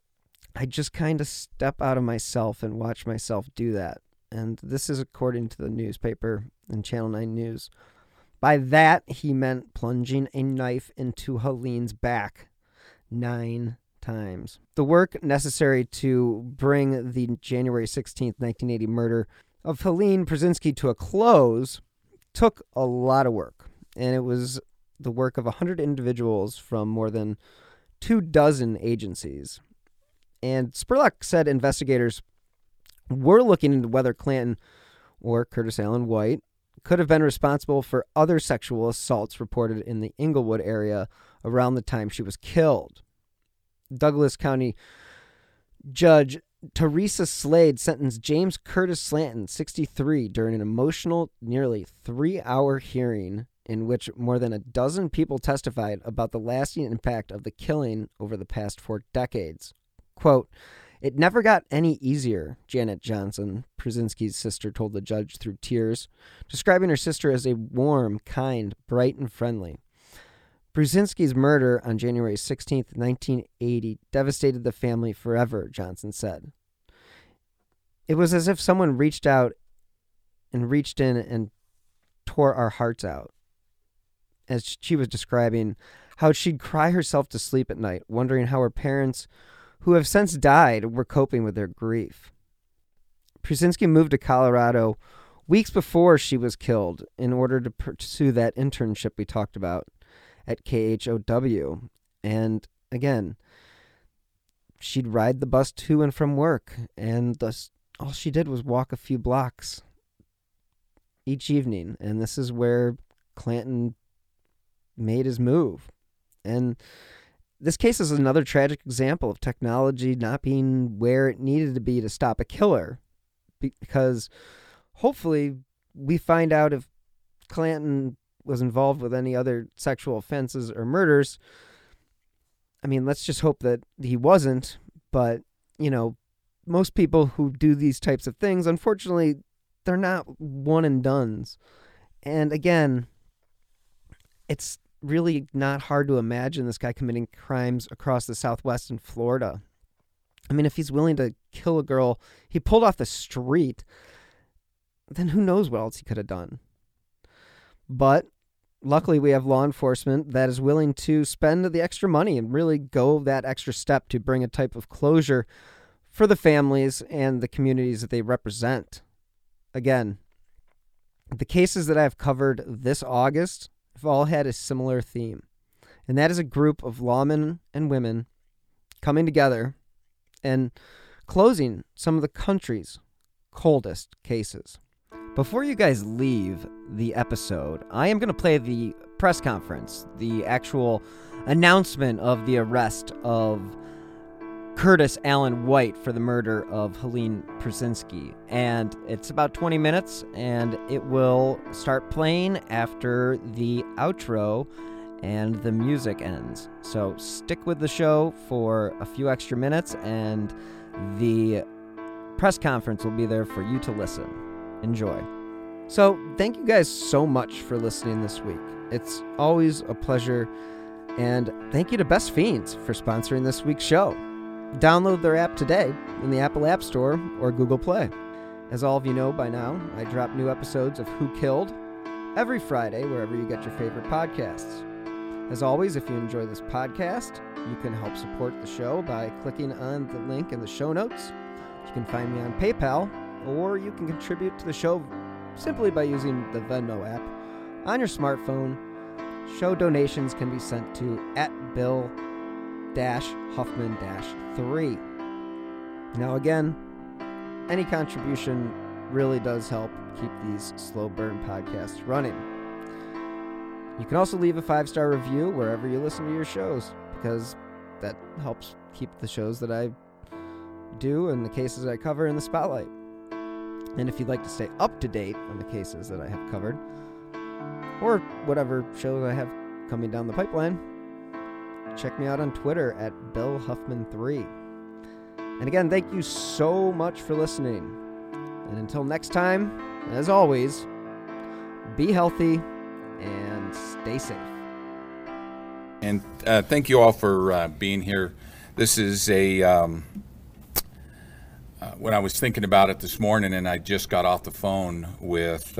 I just kind of step out of myself and watch myself do that. And this is according to the newspaper and Channel 9 News. By that, he meant plunging a knife into Helene's back 9 times. The work necessary to bring the January 16th, 1980 murder of Helene Prusinski to a close took a lot of work. And it was the work of 100 individuals from more than 24 agencies. And Spurlock said investigators were looking into whether Clanton or Curtis Allen White could have been responsible for other sexual assaults reported in the Inglewood area around the time she was killed. Douglas County Judge Teresa Slade sentenced James Curtis Slanton, 63, during an emotional, nearly 3-hour hearing in which more than a dozen people testified about the lasting impact of the killing over the past 4 decades. Quote, "It never got any easier," Janet Johnson, Prusinski's sister, told the judge through tears, describing her sister as a warm, kind, bright, and friendly. Prusinski's murder on January 16th, 1980 devastated the family forever, Johnson said. "It was as if someone reached out and reached in and tore our hearts out," as she was describing how she'd cry herself to sleep at night, wondering how her parents, who have since died, were coping with their grief. Prusinski moved to Colorado weeks before she was killed in order to pursue that internship we talked about at KHOW. And again, she'd ride the bus to and from work, and thus all she did was walk a few blocks each evening. And this is where Clanton made his move. And this case is another tragic example of technology not being where it needed to be to stop a killer, because hopefully we find out if Clanton was involved with any other sexual offenses or murders. I mean, let's just hope that he wasn't, but, you know, most people who do these types of things, unfortunately, they're not one and dones. And again, it's really not hard to imagine this guy committing crimes across the Southwest and Florida. I mean, if he's willing to kill a girl he pulled off the street, then who knows what else he could have done. But luckily we have law enforcement that is willing to spend the extra money and really go that extra step to bring a type of closure for the families and the communities that they represent. Again, the cases that I've covered this August have all had a similar theme, and that is a group of lawmen and women coming together and closing some of the country's coldest cases. Before you guys leave the episode, I am going to play the press conference, the actual announcement of the arrest of Curtis Allen White for the murder of Helene Prusinski. And it's about 20 minutes, and it will start playing after the outro and the music ends. So stick with the show for a few extra minutes, and the press conference will be there for you to listen. Enjoy. So thank you guys so much for listening this week. It's always a pleasure, and thank you to Best Fiends for sponsoring this week's show. Download their app today in the Apple App Store or Google Play. As all of you know by now, I drop new episodes of Who Killed every Friday wherever you get your favorite podcasts. As always, if you enjoy this podcast, you can help support the show by clicking on the link in the show notes. You can find me on PayPal, or you can contribute to the show simply by using the Venmo app on your smartphone. Show donations can be sent to @Bill-Huffman-3. Now again, any contribution really does help keep these slow burn podcasts running. You can also leave a 5-star review wherever you listen to your shows, because that helps keep the shows that I do and the cases I cover in the spotlight. And if you'd like to stay up to date on the cases that I have covered, or whatever shows I have coming down the pipeline, check me out on Twitter at BillHuffman3. And again, thank you so much for listening. And until next time, as always, be healthy and stay safe. And thank you all for being here. This is when I was thinking about it this morning, and I just got off the phone with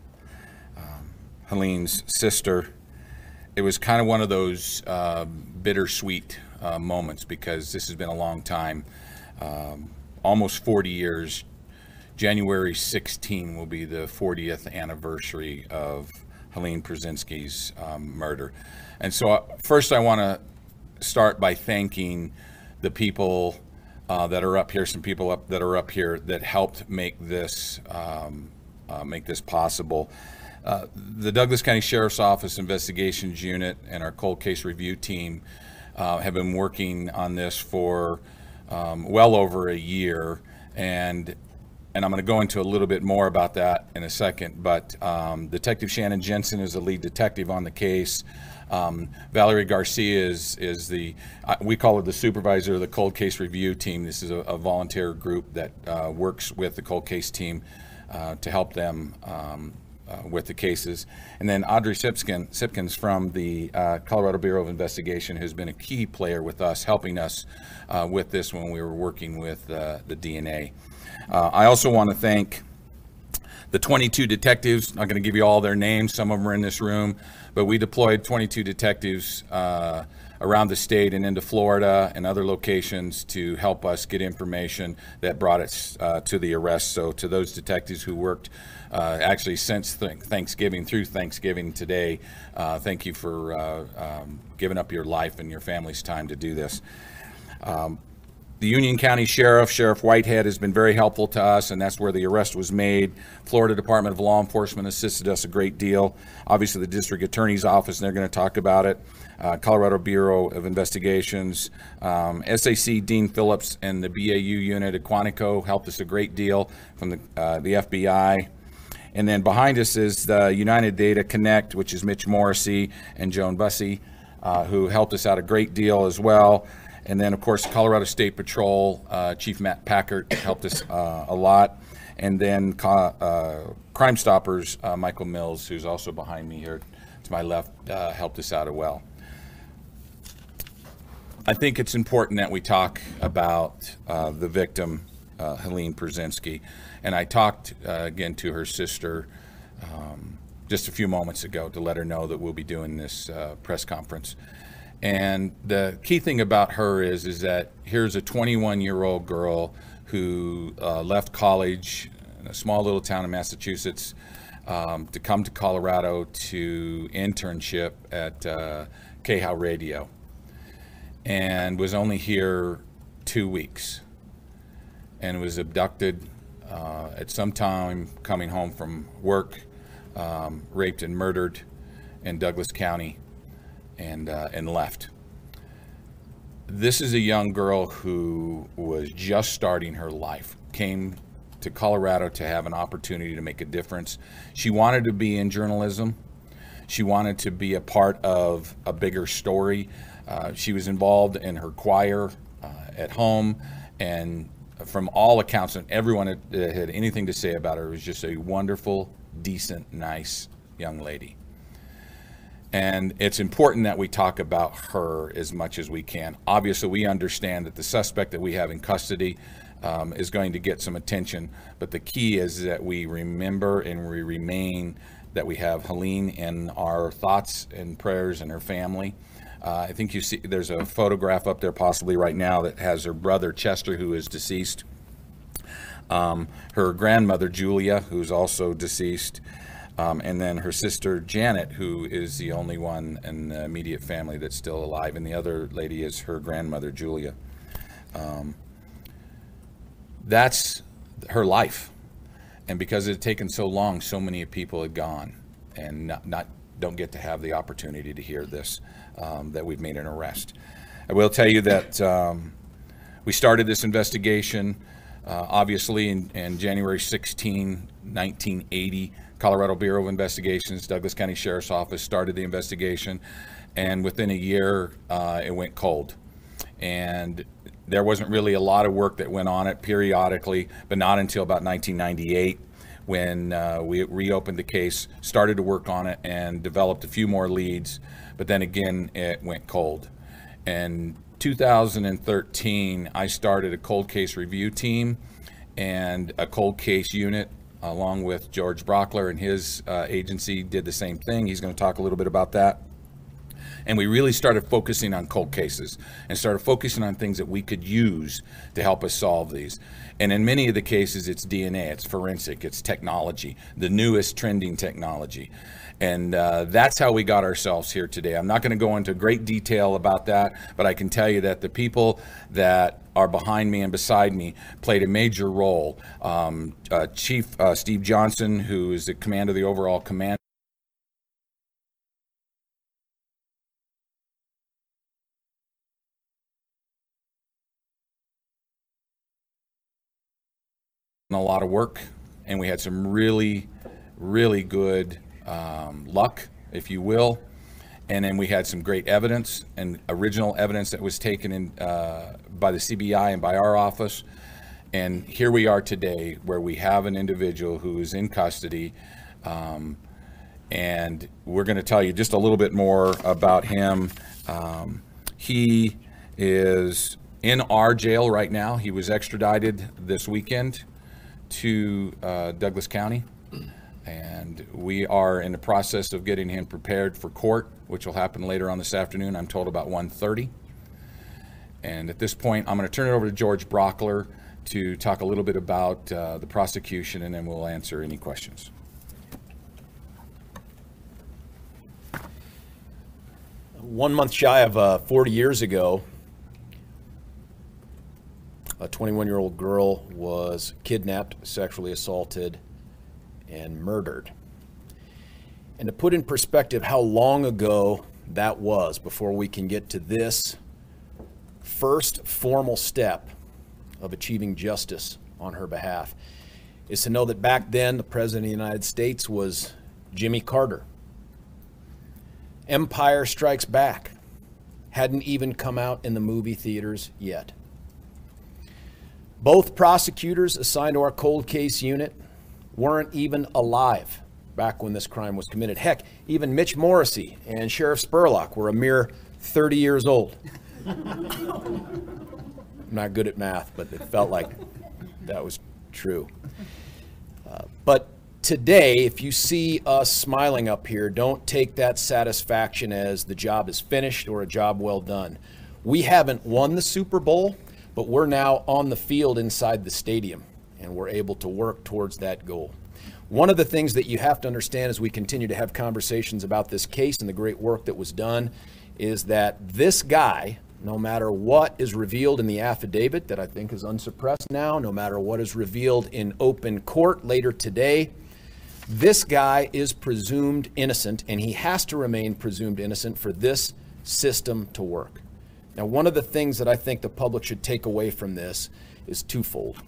Helene's sister, it was kind of one of those bittersweet moments, because this has been a long time, almost 40 years. January 16 will be the 40th anniversary of Helene Prusinski's murder. And so first I want to start by thanking the people that are up here, some people that are up here that helped make this possible. The Douglas County Sheriff's Office Investigations Unit and our cold case review team have been working on this for well over a year, and I'm going to go into a little bit more about that in a second, but Detective Shannon Jensen is the lead detective on the case. Valerie Garcia is we call her the supervisor of the cold case review team. This is a volunteer group that works with the cold case team to help them with the cases. And then Audrey Sipkins from the Colorado Bureau of Investigation, who's been a key player with us, helping us with this when we were working with the DNA. I also want to thank the 22 detectives. I'm not going to give you all their names. Some of them are in this room, but we deployed 22 detectives around the state and into Florida and other locations to help us get information that brought us to the arrest. So to those detectives who worked actually since Thanksgiving through Thanksgiving today, thank you for giving up your life and your family's time to do this. The Union County Sheriff Whitehead, has been very helpful to us, and that's where the arrest was made. Florida Department of Law Enforcement assisted us a great deal. Obviously, the District Attorney's Office, and they're going to talk about it. Colorado Bureau of Investigations, SAC Dean Phillips, and the BAU unit at Quantico helped us a great deal from the FBI. And then behind us is the United Data Connect, which is Mitch Morrissey and Joan Bussey, who helped us out a great deal as well. And then, of course, Colorado State Patrol, Chief Matt Packard helped us a lot. And then Crime Stoppers, Michael Mills, who's also behind me here to my left, helped us out as well. I think it's important that we talk about the victim, Helene Prusinski. And I talked again to her sister just a few moments ago to let her know that we'll be doing this press conference. And the key thing about her is that here's a 21-year-old girl who left college in a small little town in Massachusetts to come to Colorado to internship at KHOW Radio, and was only here 2 weeks, and was abducted at some time coming home from work, raped and murdered in Douglas County, and left. This is a young girl who was just starting her life, came to Colorado to have an opportunity to make a difference. She wanted to be in journalism. She wanted to be a part of a bigger story. She was involved in her choir at home, and from all accounts, and everyone that had anything to say about her, was just a wonderful, decent, nice young lady. And it's important that we talk about her as much as we can. Obviously, we understand that the suspect that we have in custody is going to get some attention, but the key is that we remember and we remain that we have Helene in our thoughts and prayers and her family. I think you see there's a photograph up there possibly right now that has her brother Chester, who is deceased, her grandmother Julia, who's also deceased, and then her sister Janet, who is the only one in the immediate family that's still alive, and the other lady is her grandmother Julia. That's her life, and because it had taken so long, so many people had gone and don't get to have the opportunity to hear this, that we've made an arrest. I will tell you that we started this investigation obviously in January 16, 1980. Colorado Bureau of Investigations, Douglas County Sheriff's Office started the investigation, and within a year it went cold. And there wasn't really a lot of work that went on it periodically, but not until about 1998 when we reopened the case, started to work on it, and developed a few more leads, but then again it went cold. In 2013, I started a cold case review team and a cold case unit, along with George Brockler and his agency did the same thing. He's going to talk a little bit about that. And we really started focusing on cold cases and started focusing on things that we could use to help us solve these. And in many of the cases, it's DNA, it's forensic, it's technology, the newest trending technology. And that's how we got ourselves here today. I'm not going to go into great detail about that, but I can tell you that the people that are behind me and beside me played a major role. Chief Steve Johnson, who is the commander of the overall command, a lot of work, and we had some really good luck, if you will, and then we had some great evidence and original evidence that was taken in by the CBI and by our office. And here we are today, where we have an individual who is in custody, and we're going to tell you just a little bit more about him. He is in our jail right now. He was extradited this weekend to Douglas County, and we are in the process of getting him prepared for court, which will happen later on this afternoon. I'm told about 1:30. And at this point, I'm going to turn it over to George Brockler to talk a little bit about the prosecution, and then we'll answer any questions. One month shy of 40 years ago, a 21-year-old girl was kidnapped, sexually assaulted, and murdered. And to put in perspective how long ago that was before we can get to this first formal step of achieving justice on her behalf, is to know that back then the President of the United States was Jimmy Carter. Empire Strikes Back hadn't even come out in the movie theaters yet. Both prosecutors assigned to our cold case unit weren't even alive back when this crime was committed. Heck, even Mitch Morrissey and Sheriff Spurlock were a mere 30 years old. I'm not good at math, but it felt like that was true. But today, if you see us smiling up here, don't take that satisfaction as the job is finished or a job well done. We haven't won the Super Bowl, but we're now on the field inside the stadium, and we're able to work towards that goal. One of the things that you have to understand as we continue to have conversations about this case and the great work that was done is that this guy, no matter what is revealed in the affidavit that I think is unsuppressed now, no matter what is revealed in open court later today, this guy is presumed innocent, and he has to remain presumed innocent for this system to work. Now, one of the things that I think the public should take away from this is twofold.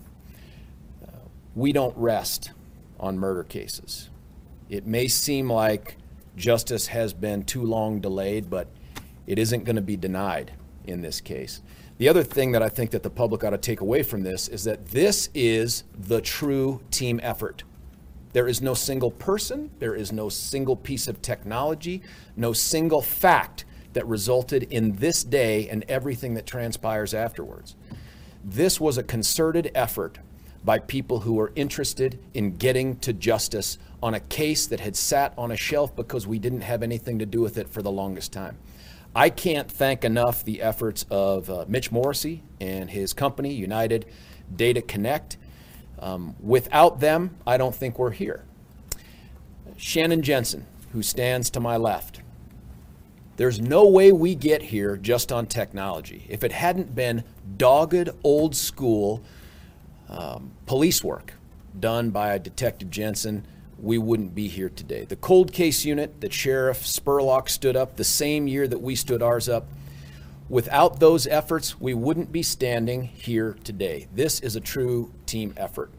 We don't rest on murder cases. It may seem like justice has been too long delayed, but it isn't going to be denied in this case. The other thing that I think that the public ought to take away from this is that this is the true team effort. There is no single person, there is no single piece of technology, no single fact that resulted in this day and everything that transpires afterwards. This was a concerted effort by people who were interested in getting to justice on a case that had sat on a shelf because we didn't have anything to do with it for the longest time. I can't thank enough the efforts of Mitch Morrissey and his company, United Data Connect. Without them, I don't think we're here. Shannon Jensen, who stands to my left. There's no way we get here just on technology. If it hadn't been dogged, old school police work done by Detective Jensen, we wouldn't be here today. The cold case unit that Sheriff Spurlock stood up the same year that we stood ours up, without those efforts, we wouldn't be standing here today. This is a true team effort.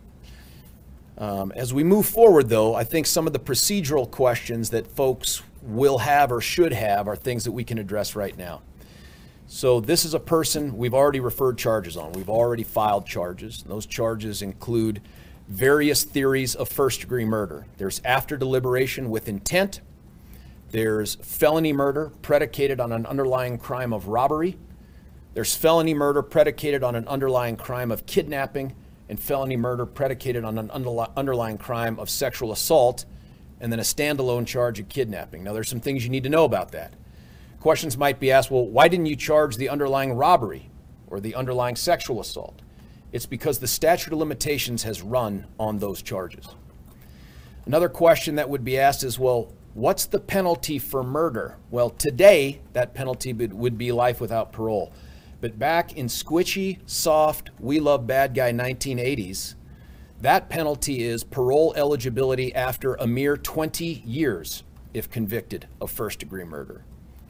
As we move forward, though, I think some of the procedural questions that folks will have or should have are things that we can address right now. So this is a person we've already referred charges on. We've already filed charges. Those charges include various theories of first-degree murder. There's after deliberation with intent. There's felony murder predicated on an underlying crime of robbery. There's felony murder predicated on an underlying crime of kidnapping, and felony murder predicated on an underlying crime of sexual assault, and then a standalone charge of kidnapping. Now, there's some things you need to know about that. Questions might be asked, well, why didn't you charge the underlying robbery or the underlying sexual assault? It's because the statute of limitations has run on those charges. Another question that would be asked is, well, what's the penalty for murder? Well, today, that penalty would be life without parole. But back in squishy, soft, we love bad guy 1980s, that penalty is parole eligibility after a mere 20 years if convicted of first-degree murder.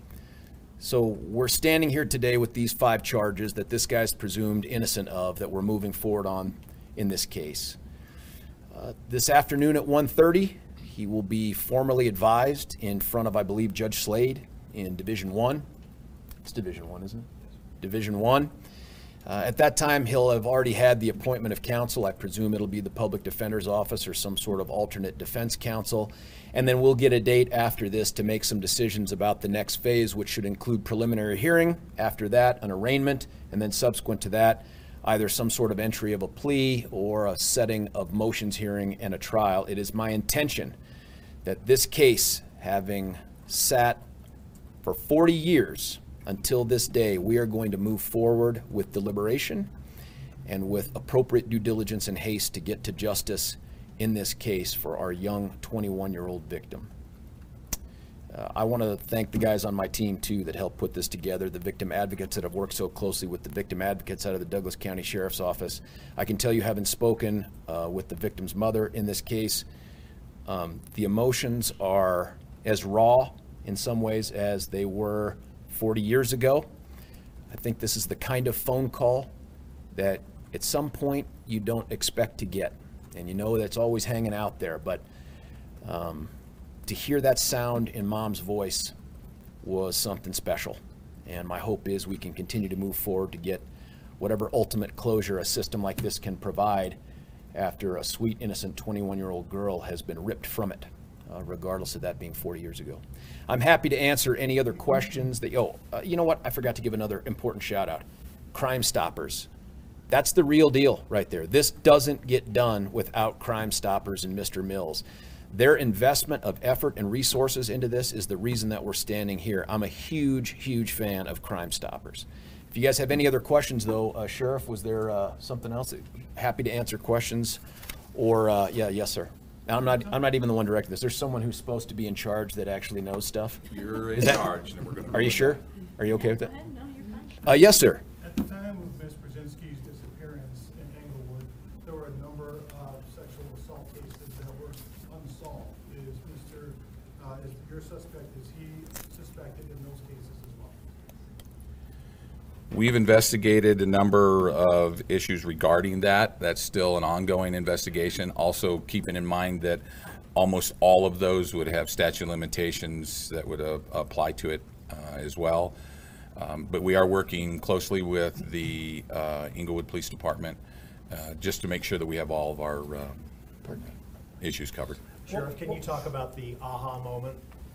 So we're standing here today with these 5 charges that this guy's presumed innocent of that we're moving forward on in this case. This afternoon at 1:30, he will be formally advised in front of, I believe, Judge Slade in Division 1. It's Division 1, isn't it? Division 1. At that time, he'll have already had the appointment of counsel. I presume it'll be the Public Defender's Office or some sort of alternate defense counsel. And then we'll get a date after this to make some decisions about the next phase, which should include preliminary hearing. After that, an arraignment. And then subsequent to that, either some sort of entry of a plea or a setting of motions hearing and a trial. It is my intention that this case, having sat for 40 years, until this day, we are going to move forward with deliberation and with appropriate due diligence and haste to get to justice in this case for our young 21-year-old victim. I want to thank the guys on my team, too, that helped put this together, the victim advocates that have worked so closely with the victim advocates out of the Douglas County Sheriff's Office. I can tell you, having spoken with the victim's mother in this case, the emotions are as raw in some ways as they were 40 years ago. I think this is the kind of phone call that at some point you don't expect to get. And you know that's always hanging out there. But to hear that sound in Mom's voice was something special. And my hope is we can continue to move forward to get whatever ultimate closure a system like this can provide after a sweet, innocent 21-year-old girl has been ripped from it, regardless of that being 40 years ago. I'm happy to answer any other questions that, you know what? I forgot to give another important shout out. Crime Stoppers. That's the real deal right there. This doesn't get done without Crime Stoppers and Mr. Mills. Their investment of effort and resources into this is the reason that we're standing here. I'm a huge, huge fan of Crime Stoppers. If you guys have any other questions, though, Sheriff, was there something else? Happy to answer questions. Or, yes, sir. I'm not even the one directing this. There's someone who's supposed to be in charge that actually knows stuff. You're in charge. And we're gonna Are you sure? Are you okay with that? No, you're fine. Yes, sir. At the time of Ms. Brzezinski's disappearance in Englewood, there were a number of sexual assault cases that were unsolved. Is your suspect, is he suspected in those cases as well? We've investigated a number of issues regarding that. That's still an ongoing investigation. Also keeping in mind that almost all of those would have statute of limitations that would apply to it as well. But we are working closely with the Englewood Police Department just to make sure that we have all of our issues covered. Sheriff, can you talk about the aha moment?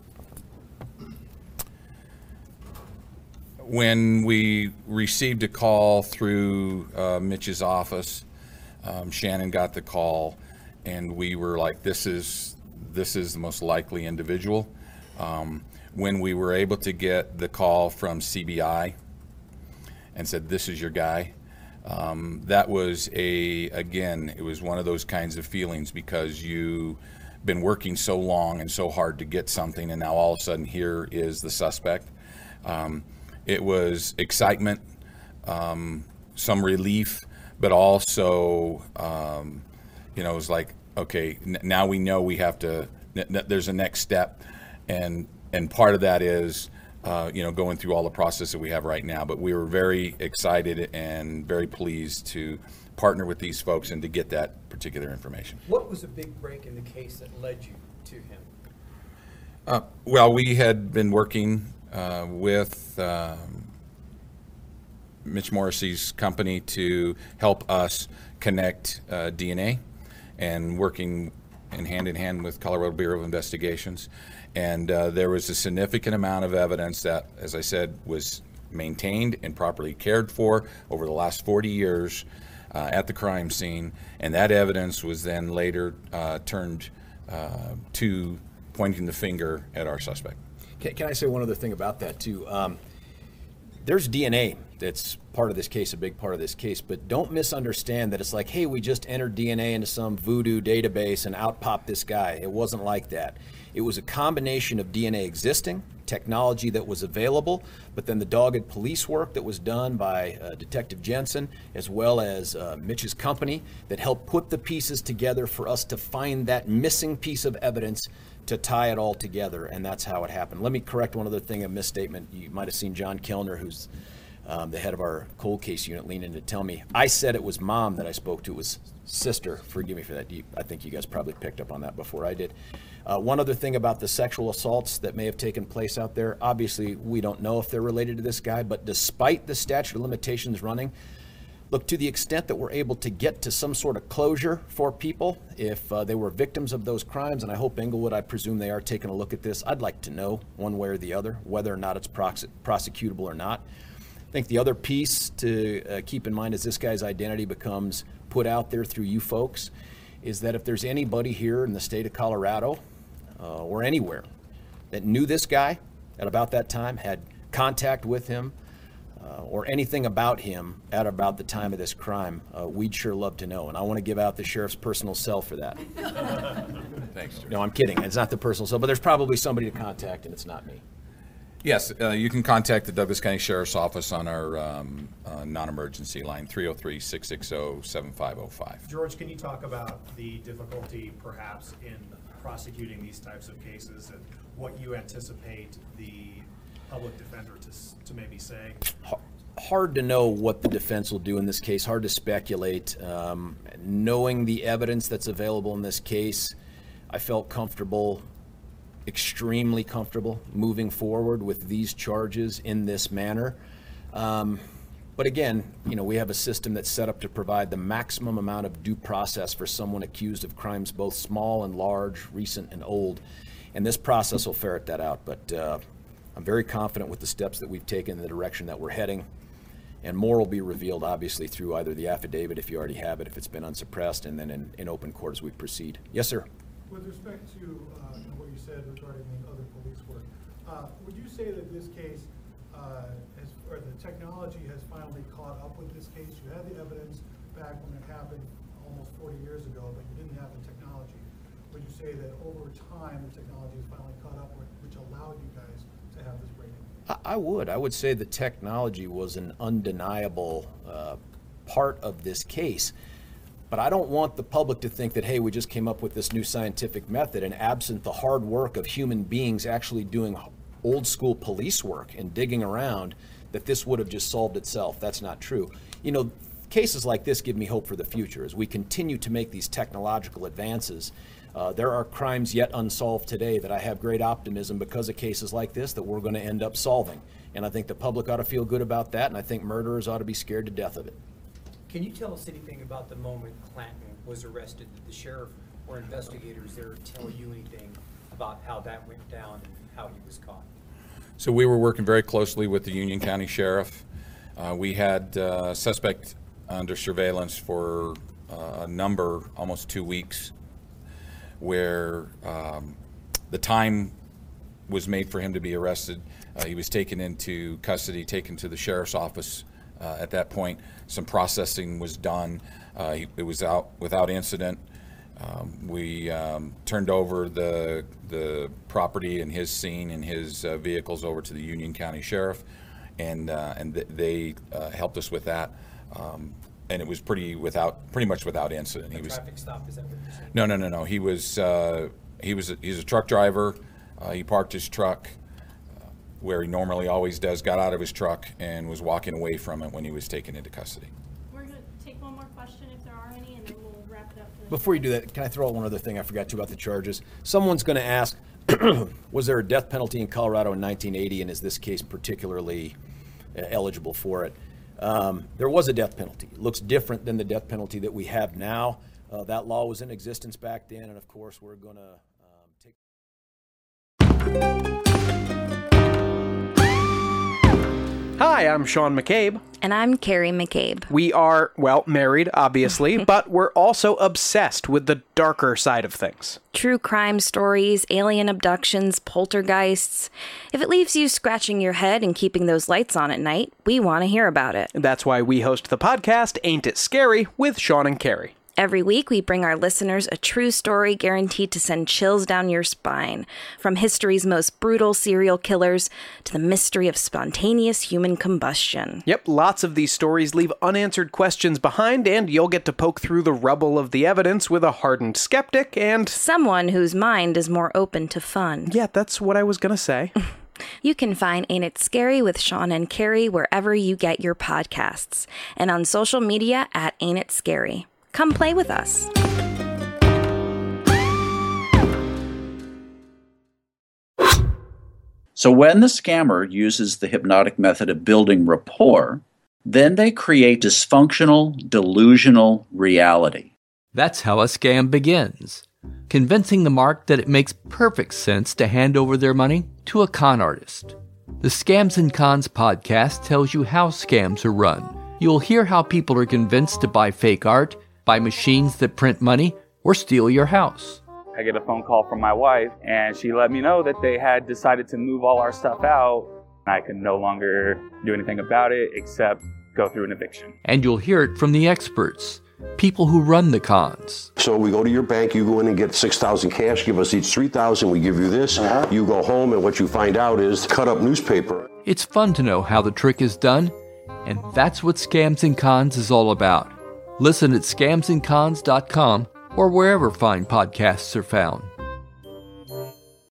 When we received a call through Mitch's office, Shannon got the call, and we were like, this is the most likely individual. When we were able to get the call from CBI and said, this is your guy, that was it was one of those kinds of feelings, because you've been working so long and so hard to get something, and now all of a sudden here is the suspect. It was excitement, some relief, but also, it was like, okay, now we know we have to, there's a next step. And part of that is, going through all the process that we have right now. But we were very excited and very pleased to partner with these folks and to get that particular information. What was a big break in the case that led you to him? Well, we had been working with Mitch Morrissey's company to help us connect DNA, and working in hand with Colorado Bureau of Investigations. And there was a significant amount of evidence that, as I said, was maintained and properly cared for over the last 40 years at the crime scene. And that evidence was then later turned to pointing the finger at our suspect. Can I say one other thing about that too? There's DNA that's part of this case, a big part of this case, but don't misunderstand that it's like, hey, we just entered DNA into some voodoo database and out popped this guy. It wasn't like that. It was a combination of DNA existing, technology that was available, but then the dogged police work that was done by Detective Jensen, as well as Mitch's company, that helped put the pieces together for us to find that missing piece of evidence to tie it all together, and that's how it happened. Let me correct one other thing, a misstatement. You might have seen John Kellner, who's the head of our cold case unit, lean in to tell me. I said it was mom that I spoke to. It was sister. Forgive me for that. I think you guys probably picked up on that before I did. One other thing about the sexual assaults that may have taken place out there, obviously we don't know if they're related to this guy, but despite the statute of limitations running, look, to the extent that we're able to get to some sort of closure for people, if they were victims of those crimes, and I hope Englewood, I presume they are taking a look at this, I'd like to know one way or the other whether or not it's prosecutable or not. I think the other piece to keep in mind as this guy's identity becomes put out there through you folks is that if there's anybody here in the state of Colorado or anywhere that knew this guy at about that time, had contact with him, or anything about him at about the time of this crime, we'd sure love to know. And I want to give out the sheriff's personal cell for that. Thanks, George. No, I'm kidding. It's not the personal cell, but there's probably somebody to contact, and it's not me. Yes, you can contact the Douglas County Sheriff's Office on our non-emergency line, 303-660-7505. George, can you talk about the difficulty perhaps in prosecuting these types of cases and what you anticipate the public defender to maybe say? Hard to know what the defense will do in this case, hard to speculate. Knowing the evidence that's available in this case, I felt comfortable, extremely comfortable, moving forward with these charges in this manner. But again, we have a system that's set up to provide the maximum amount of due process for someone accused of crimes both small and large, recent and old. And this process will ferret that out. But I'm very confident with the steps that we've taken in the direction that we're heading. And more will be revealed, obviously, through either the affidavit, if you already have it, if it's been unsuppressed, and then in open court as we proceed. Yes, sir. With respect to what you said regarding the other police work, would you say that this case, or the technology has finally caught up with this case? You had the evidence back when it happened almost 40 years ago, but you didn't have the technology. Would you say that over time the technology has finally caught up with, which allowed you guys to have this break-in? I would say the technology was an undeniable part of this case. But I don't want the public to think that, hey, we just came up with this new scientific method, and absent the hard work of human beings actually doing old school police work and digging around, that this would have just solved itself. That's not true. You know, cases like this give me hope for the future. As we continue to make these technological advances, there are crimes yet unsolved today that I have great optimism because of cases like this that we're going to end up solving. And I think the public ought to feel good about that, and I think murderers ought to be scared to death of it. Can you tell us anything about the moment Clanton was arrested? Did the sheriff or investigators there tell you anything about how that went down and how he was caught? So we were working very closely with the Union County Sheriff. We had suspect under surveillance for a number, almost 2 weeks, where the time was made for him to be arrested. He was taken into custody, taken to the sheriff's office. At that point, some processing was done. It was out without incident. We turned over the property and his scene and his vehicles over to the Union County Sheriff, and they helped us with that. And it was pretty much without incident. A traffic stop, is that what you're saying? No. He's a truck driver. He parked his truck where he normally always does, got out of his truck, and was walking away from it when he was taken into custody. We're going to take one more question if there are any, and then we'll wrap it up. Before you do that, can I throw out one other thing I forgot to about the charges? Someone's going to ask, was there a death penalty in Colorado in 1980, and is this case particularly eligible for it? There was a death penalty. It looks different than the death penalty that we have now. That law was in existence back then, and of course we're going to Hi, I'm Sean McCabe. And I'm Carrie McCabe. We are, well, married, obviously, but we're also obsessed with the darker side of things. True crime stories, alien abductions, poltergeists. If it leaves you scratching your head and keeping those lights on at night, we want to hear about it. That's why we host the podcast, Ain't It Scary, with Sean and Carrie. Every week, we bring our listeners a true story guaranteed to send chills down your spine. From history's most brutal serial killers to the mystery of spontaneous human combustion. Yep, lots of these stories leave unanswered questions behind, and you'll get to poke through the rubble of the evidence with a hardened skeptic and someone whose mind is more open to fun. Yeah, that's what I was gonna say. You can find Ain't It Scary with Sean and Carrie wherever you get your podcasts, and on social media at Ain't It Scary. Come play with us. So when the scammer uses the hypnotic method of building rapport, then they create dysfunctional, delusional reality. That's how a scam begins. Convincing the mark that it makes perfect sense to hand over their money to a con artist. The Scams and Cons podcast tells you how scams are run. You'll hear how people are convinced to buy fake art, buy machines that print money, or steal your house. I get a phone call from my wife, and she let me know that they had decided to move all our stuff out. I could no longer do anything about it except go through an eviction. And you'll hear it from the experts, people who run the cons. So we go to your bank, you go in and get $6,000 cash, give us each $3,000, we give you this. You go home, and what you find out is cut up newspaper. It's fun to know how the trick is done, and that's what Scams and Cons is all about. Listen at scamsandcons.com or wherever fine podcasts are found.